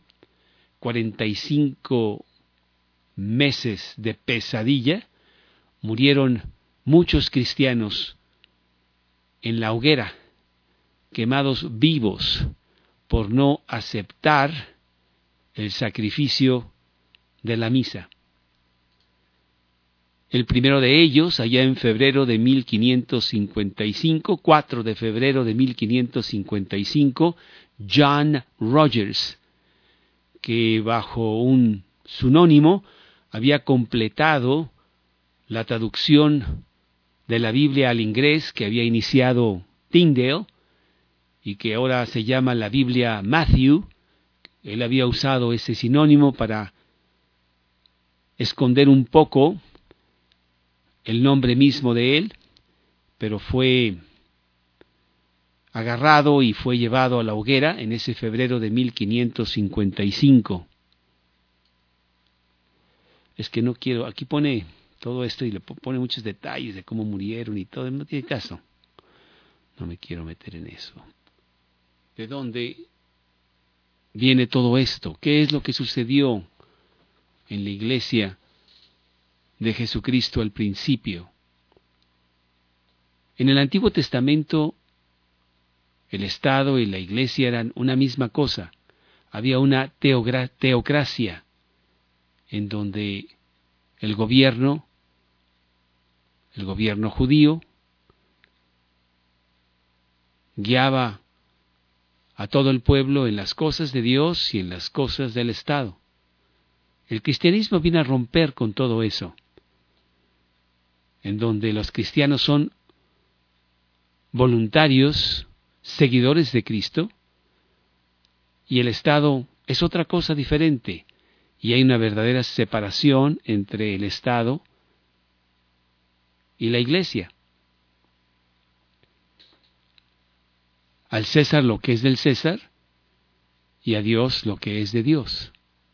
45 meses de pesadilla, murieron muchos cristianos en la hoguera, quemados vivos por no aceptar el sacrificio de la misa. El primero de ellos, allá en febrero de 1555, 4 de febrero de 1555, John Rogers, que bajo un seudónimo había completado la traducción de la Biblia al inglés que había iniciado Tyndale y que ahora se llama la Biblia Matthew. Él había usado ese sinónimo para esconder un poco el nombre mismo de él, pero fue agarrado y fue llevado a la hoguera en ese febrero de 1555. Es que no quiero, aquí pone todo esto y le pone muchos detalles de cómo murieron y todo, no tiene caso. No me quiero meter en eso. ¿De dónde viene todo esto? ¿Qué es lo que sucedió en la iglesia de Jesucristo al principio? En el Antiguo Testamento, el Estado y la iglesia eran una misma cosa. Había una teocracia en donde el gobierno El gobierno judío guiaba a todo el pueblo en las cosas de Dios y en las cosas del Estado. El cristianismo viene a romper con todo eso, en donde los cristianos son voluntarios, seguidores de Cristo, y el Estado es otra cosa diferente, y hay una verdadera separación entre el Estado y la Iglesia. Al César lo que es del César, y a Dios lo que es de Dios.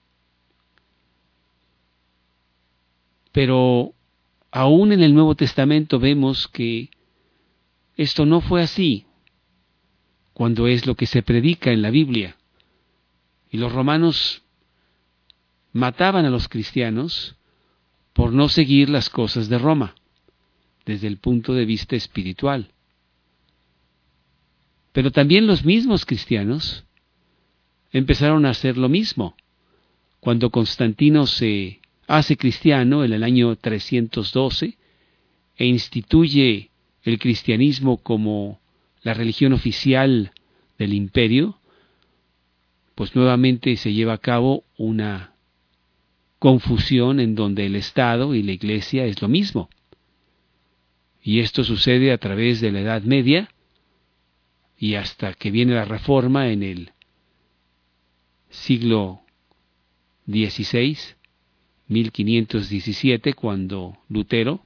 Pero aún en el Nuevo Testamento vemos que esto no fue así, cuando es lo que se predica en la Biblia. Y los romanos mataban a los cristianos por no seguir las cosas de Roma, desde el punto de vista espiritual. Pero también los mismos cristianos empezaron a hacer lo mismo. Cuando Constantino se hace cristiano en el año 312 e instituye el cristianismo como la religión oficial del imperio, pues nuevamente se lleva a cabo una confusión en donde el Estado y la Iglesia es lo mismo. Y esto sucede a través de la Edad Media y hasta que viene la Reforma en el siglo XVI, 1517, cuando Lutero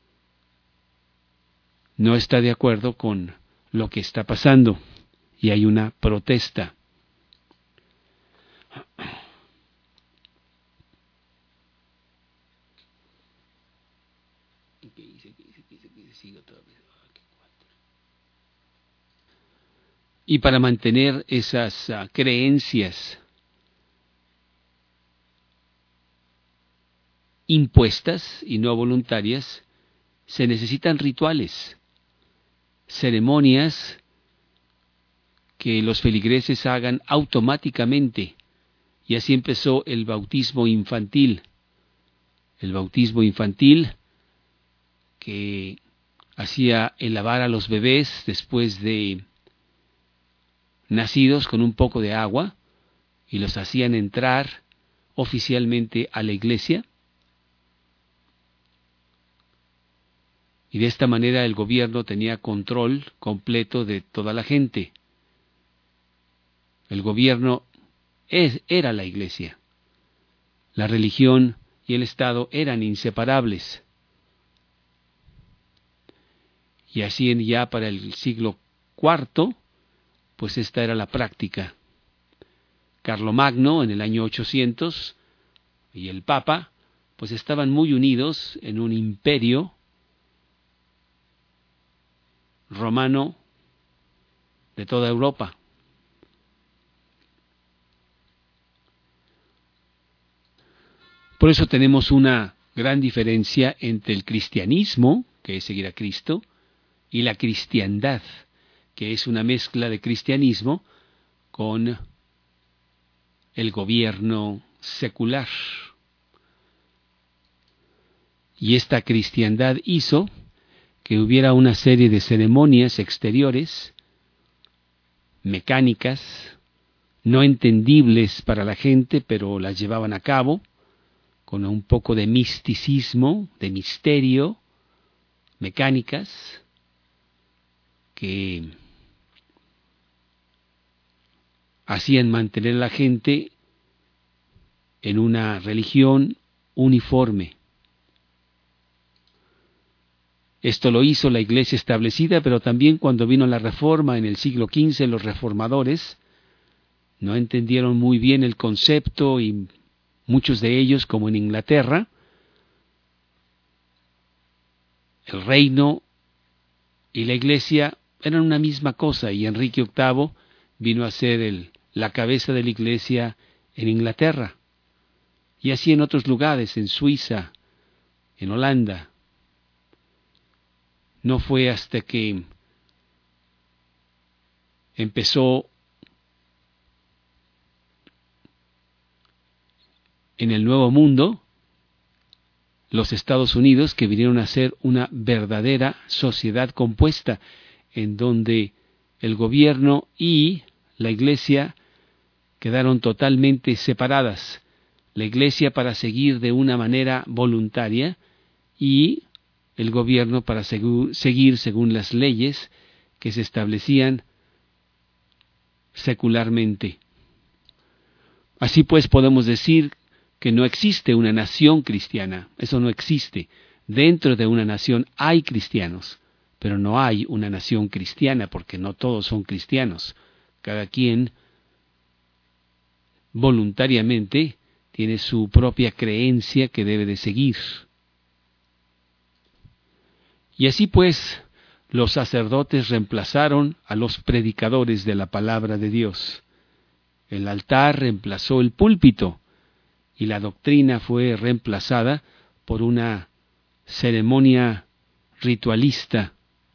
no está de acuerdo con lo que está pasando y hay una protesta. Y para mantener esas creencias impuestas y no voluntarias, se necesitan rituales, ceremonias que los feligreses hagan automáticamente. Y así empezó el bautismo infantil. El bautismo infantil que hacía el lavar a los bebés después de nacidos con un poco de agua y los hacían entrar oficialmente a la iglesia. Y de esta manera el gobierno tenía control completo de toda la gente. El gobierno era la iglesia. La religión y el Estado eran inseparables. Y así ya para el siglo IV, pues esta era la práctica. Carlomagno en el año 800 y el Papa, pues estaban muy unidos en un imperio romano de toda Europa. Por eso tenemos una gran diferencia entre el cristianismo, que es seguir a Cristo, y la cristiandad, que es una mezcla de cristianismo con el gobierno secular. Y esta cristiandad hizo que hubiera una serie de ceremonias exteriores, mecánicas, no entendibles para la gente, pero las llevaban a cabo, con un poco de misticismo, de misterio, mecánicas, que hacían mantener a la gente en una religión uniforme. Esto lo hizo la iglesia establecida, pero también cuando vino la Reforma en el siglo XV, los reformadores no entendieron muy bien el concepto y muchos de ellos, como en Inglaterra, el reino y la iglesia eran una misma cosa y Enrique VIII vino a ser la cabeza de la iglesia en Inglaterra y así en otros lugares, en Suiza, en Holanda. No fue hasta que empezó en el Nuevo Mundo los Estados Unidos, que vinieron a ser una verdadera sociedad compuesta, en donde el gobierno y la iglesia quedaron totalmente separadas. La iglesia para seguir de una manera voluntaria y el gobierno para seguir según las leyes que se establecían secularmente. Así pues podemos decir que no existe una nación cristiana, eso no existe. Dentro de una nación hay cristianos, pero no hay una nación cristiana porque no todos son cristianos. Cada quien voluntariamente tiene su propia creencia que debe de seguir. Y así pues, los sacerdotes reemplazaron a los predicadores de la palabra de Dios. El altar reemplazó el púlpito y la doctrina fue reemplazada por una ceremonia ritualista.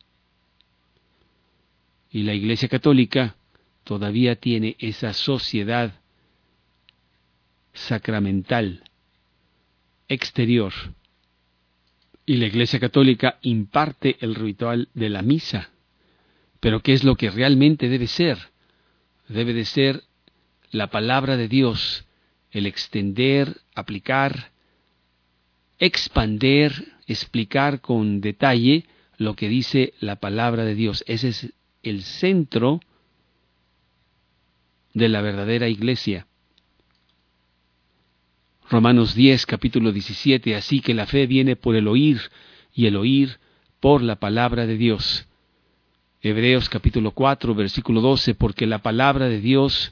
Y la Iglesia Católica todavía tiene esa sociedad sacramental exterior. Y la Iglesia Católica imparte el ritual de la misa. Pero ¿qué es lo que realmente debe ser? Debe de ser la palabra de Dios, el extender, aplicar, expander, explicar con detalle lo que dice la palabra de Dios. Ese es el centro de la verdadera iglesia. Romanos 10, capítulo 17, así que la fe viene por el oír, y el oír por la palabra de Dios. Hebreos capítulo 4, versículo 12, porque la palabra de Dios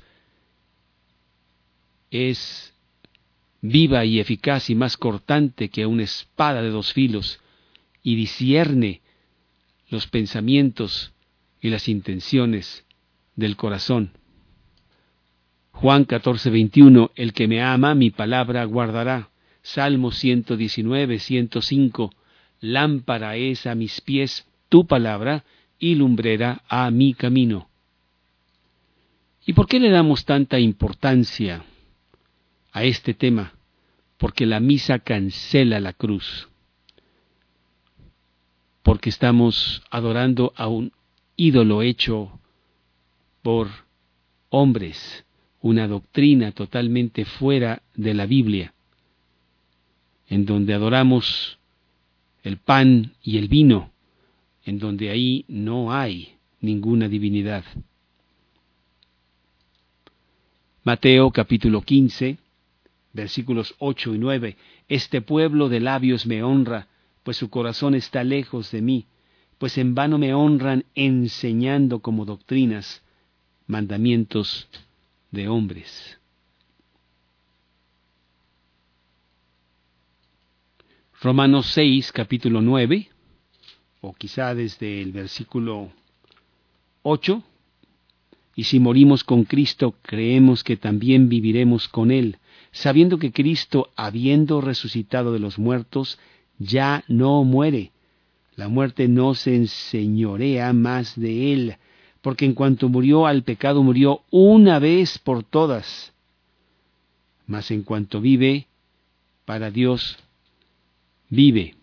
es viva y eficaz y más cortante que una espada de dos filos, y discierne los pensamientos y las intenciones del corazón. Juan 14, 21, el que me ama, mi palabra guardará. Salmo 119, 105, lámpara es a mis pies tu palabra y lumbrera a mi camino. ¿Y por qué le damos tanta importancia a este tema? Porque la misa cancela la cruz. Porque estamos adorando a un ídolo hecho por hombres, una doctrina totalmente fuera de la Biblia, en donde adoramos el pan y el vino, en donde ahí no hay ninguna divinidad. Mateo capítulo 15, versículos 8 y 9, este pueblo de labios me honra, pues su corazón está lejos de mí, pues en vano me honran enseñando como doctrinas mandamientos de hombres. Romanos 6, capítulo 9, o quizá desde el versículo 8, y si morimos con Cristo, creemos que también viviremos con Él, sabiendo que Cristo, habiendo resucitado de los muertos, ya no muere. La muerte no se enseñorea más de Él, porque en cuanto murió al pecado, murió una vez por todas. Mas en cuanto vive, para Dios vive.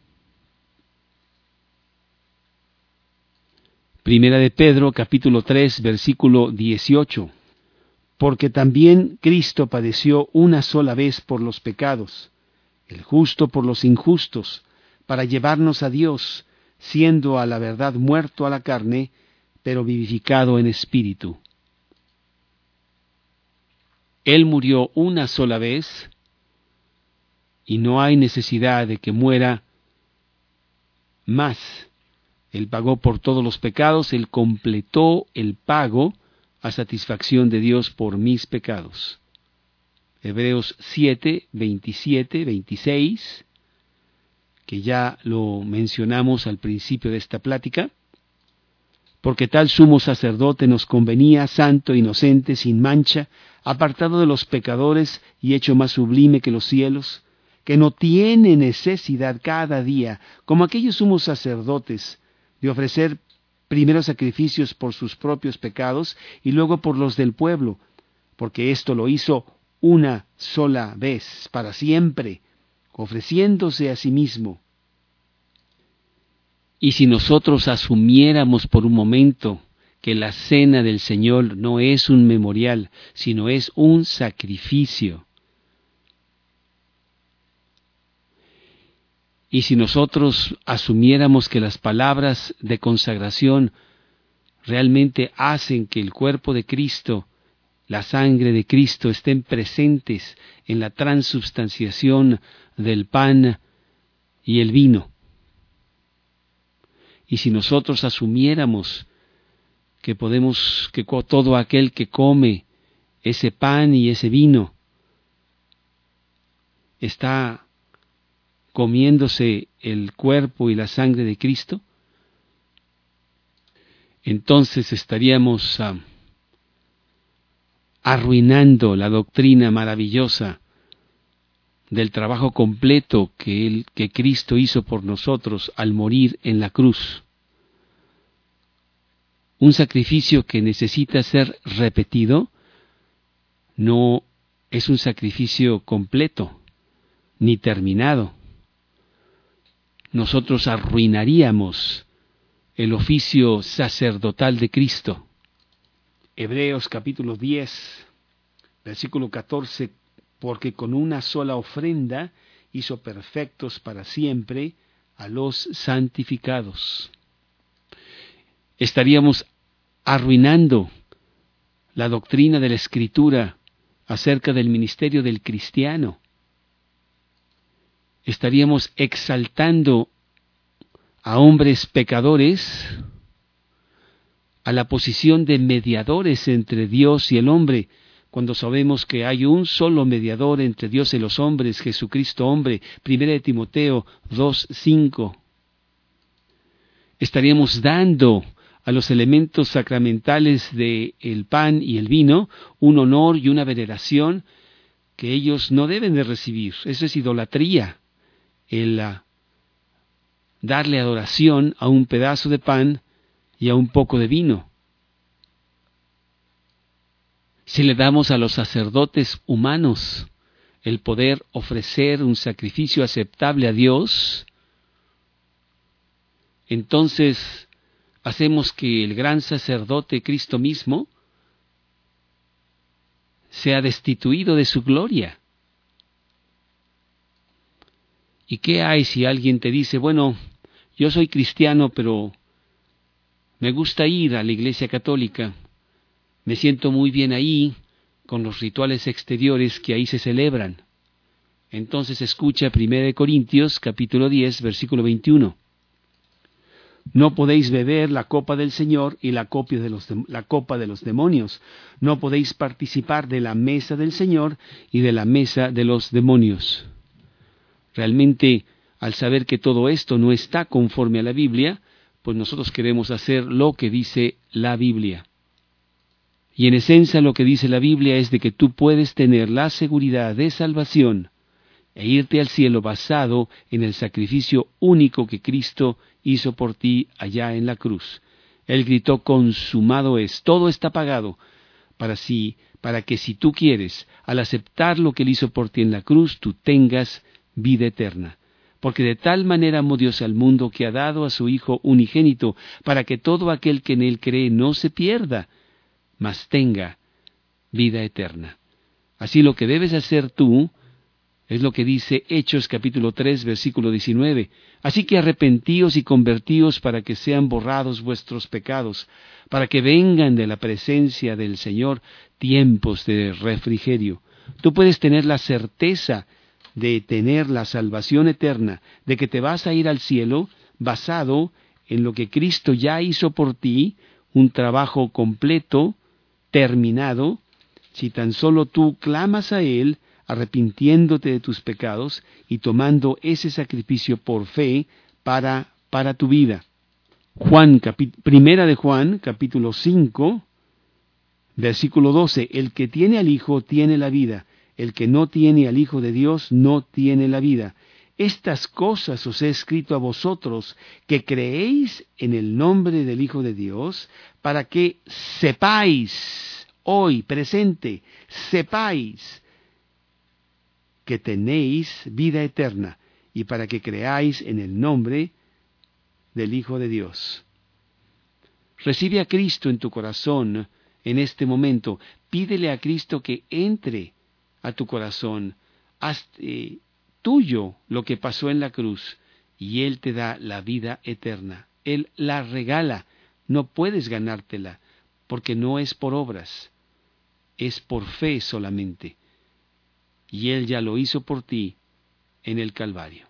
Primera de Pedro, capítulo 3, versículo 18. Porque también Cristo padeció una sola vez por los pecados, el justo por los injustos, para llevarnos a Dios, siendo a la verdad muerto a la carne, pero vivificado en espíritu. Él murió una sola vez, y no hay necesidad de que muera más. Él pagó por todos los pecados, Él completó el pago a satisfacción de Dios por mis pecados. Hebreos 7, 27, 26, que ya lo mencionamos al principio de esta plática. Porque tal sumo sacerdote nos convenía, santo, inocente, sin mancha, apartado de los pecadores y hecho más sublime que los cielos, que no tiene necesidad cada día, como aquellos sumos sacerdotes, de ofrecer primero sacrificios por sus propios pecados y luego por los del pueblo, porque esto lo hizo una sola vez, para siempre, ofreciéndose a sí mismo. Y si nosotros asumiéramos por un momento que la cena del Señor no es un memorial, sino es un sacrificio, y si nosotros asumiéramos que las palabras de consagración realmente hacen que el cuerpo de Cristo, la sangre de Cristo estén presentes en la transubstanciación del pan y el vino, y si nosotros asumiéramos que todo aquel que come ese pan y ese vino está comiéndose el cuerpo y la sangre de Cristo, entonces estaríamos arruinando la doctrina maravillosa del trabajo completo que Cristo hizo por nosotros al morir en la cruz. Un sacrificio que necesita ser repetido no es un sacrificio completo ni terminado. Nosotros arruinaríamos el oficio sacerdotal de Cristo. Hebreos capítulo 10, versículo 14, porque con una sola ofrenda hizo perfectos para siempre a los santificados. Estaríamos arruinando la doctrina de la Escritura acerca del ministerio del cristiano. Estaríamos exaltando a hombres pecadores a la posición de mediadores entre Dios y el hombre, cuando sabemos que hay un solo mediador entre Dios y los hombres, Jesucristo hombre, 1 Timoteo 2:5. Estaríamos dando a los elementos sacramentales del pan y el vino un honor y una veneración que ellos no deben de recibir. Eso es idolatría, el darle adoración a un pedazo de pan y a un poco de vino. Si le damos a los sacerdotes humanos el poder ofrecer un sacrificio aceptable a Dios, entonces hacemos que el gran sacerdote Cristo mismo sea destituido de su gloria. ¿Y qué hay si alguien te dice, bueno, yo soy cristiano, pero me gusta ir a la iglesia católica, me siento muy bien ahí, con los rituales exteriores que ahí se celebran? Entonces escucha 1 Corintios capítulo 10, versículo 21. No podéis beber la copa del Señor y la copa de los demonios. No podéis participar de la mesa del Señor y de la mesa de los demonios. Realmente, al saber que todo esto no está conforme a la Biblia, pues nosotros queremos hacer lo que dice la Biblia. Y en esencia lo que dice la Biblia es de que tú puedes tener la seguridad de salvación e irte al cielo basado en el sacrificio único que Cristo hizo por ti allá en la cruz. Él gritó, consumado es, todo está pagado, para que si tú quieres, al aceptar lo que Él hizo por ti en la cruz, tú tengas vida eterna. Porque de tal manera amó Dios al mundo que ha dado a su Hijo unigénito, para que todo aquel que en Él cree no se pierda, mas tenga vida eterna. Así lo que debes hacer tú es lo que dice Hechos capítulo 3, versículo 19. Así que arrepentíos y convertíos para que sean borrados vuestros pecados, para que vengan de la presencia del Señor tiempos de refrigerio. Tú puedes tener la certeza de tener la salvación eterna, de que te vas a ir al cielo basado en lo que Cristo ya hizo por ti, un trabajo completo, terminado, si tan solo tú clamas a Él, arrepintiéndote de tus pecados y tomando ese sacrificio por fe para tu vida. Primera de Juan, capítulo 5, versículo 12. El que tiene al Hijo tiene la vida. El que no tiene al Hijo de Dios no tiene la vida. Estas cosas os he escrito a vosotros, que creéis en el nombre del Hijo de Dios, para que sepáis, hoy, presente, sepáis que tenéis vida eterna, y para que creáis en el nombre del Hijo de Dios. Recibe a Cristo en tu corazón en este momento. Pídele a Cristo que entre a tu corazón. Haz tuyo lo que pasó en la cruz, y Él te da la vida eterna. Él la regala. No puedes ganártela, porque no es por obras, es por fe solamente. Y Él ya lo hizo por ti en el Calvario.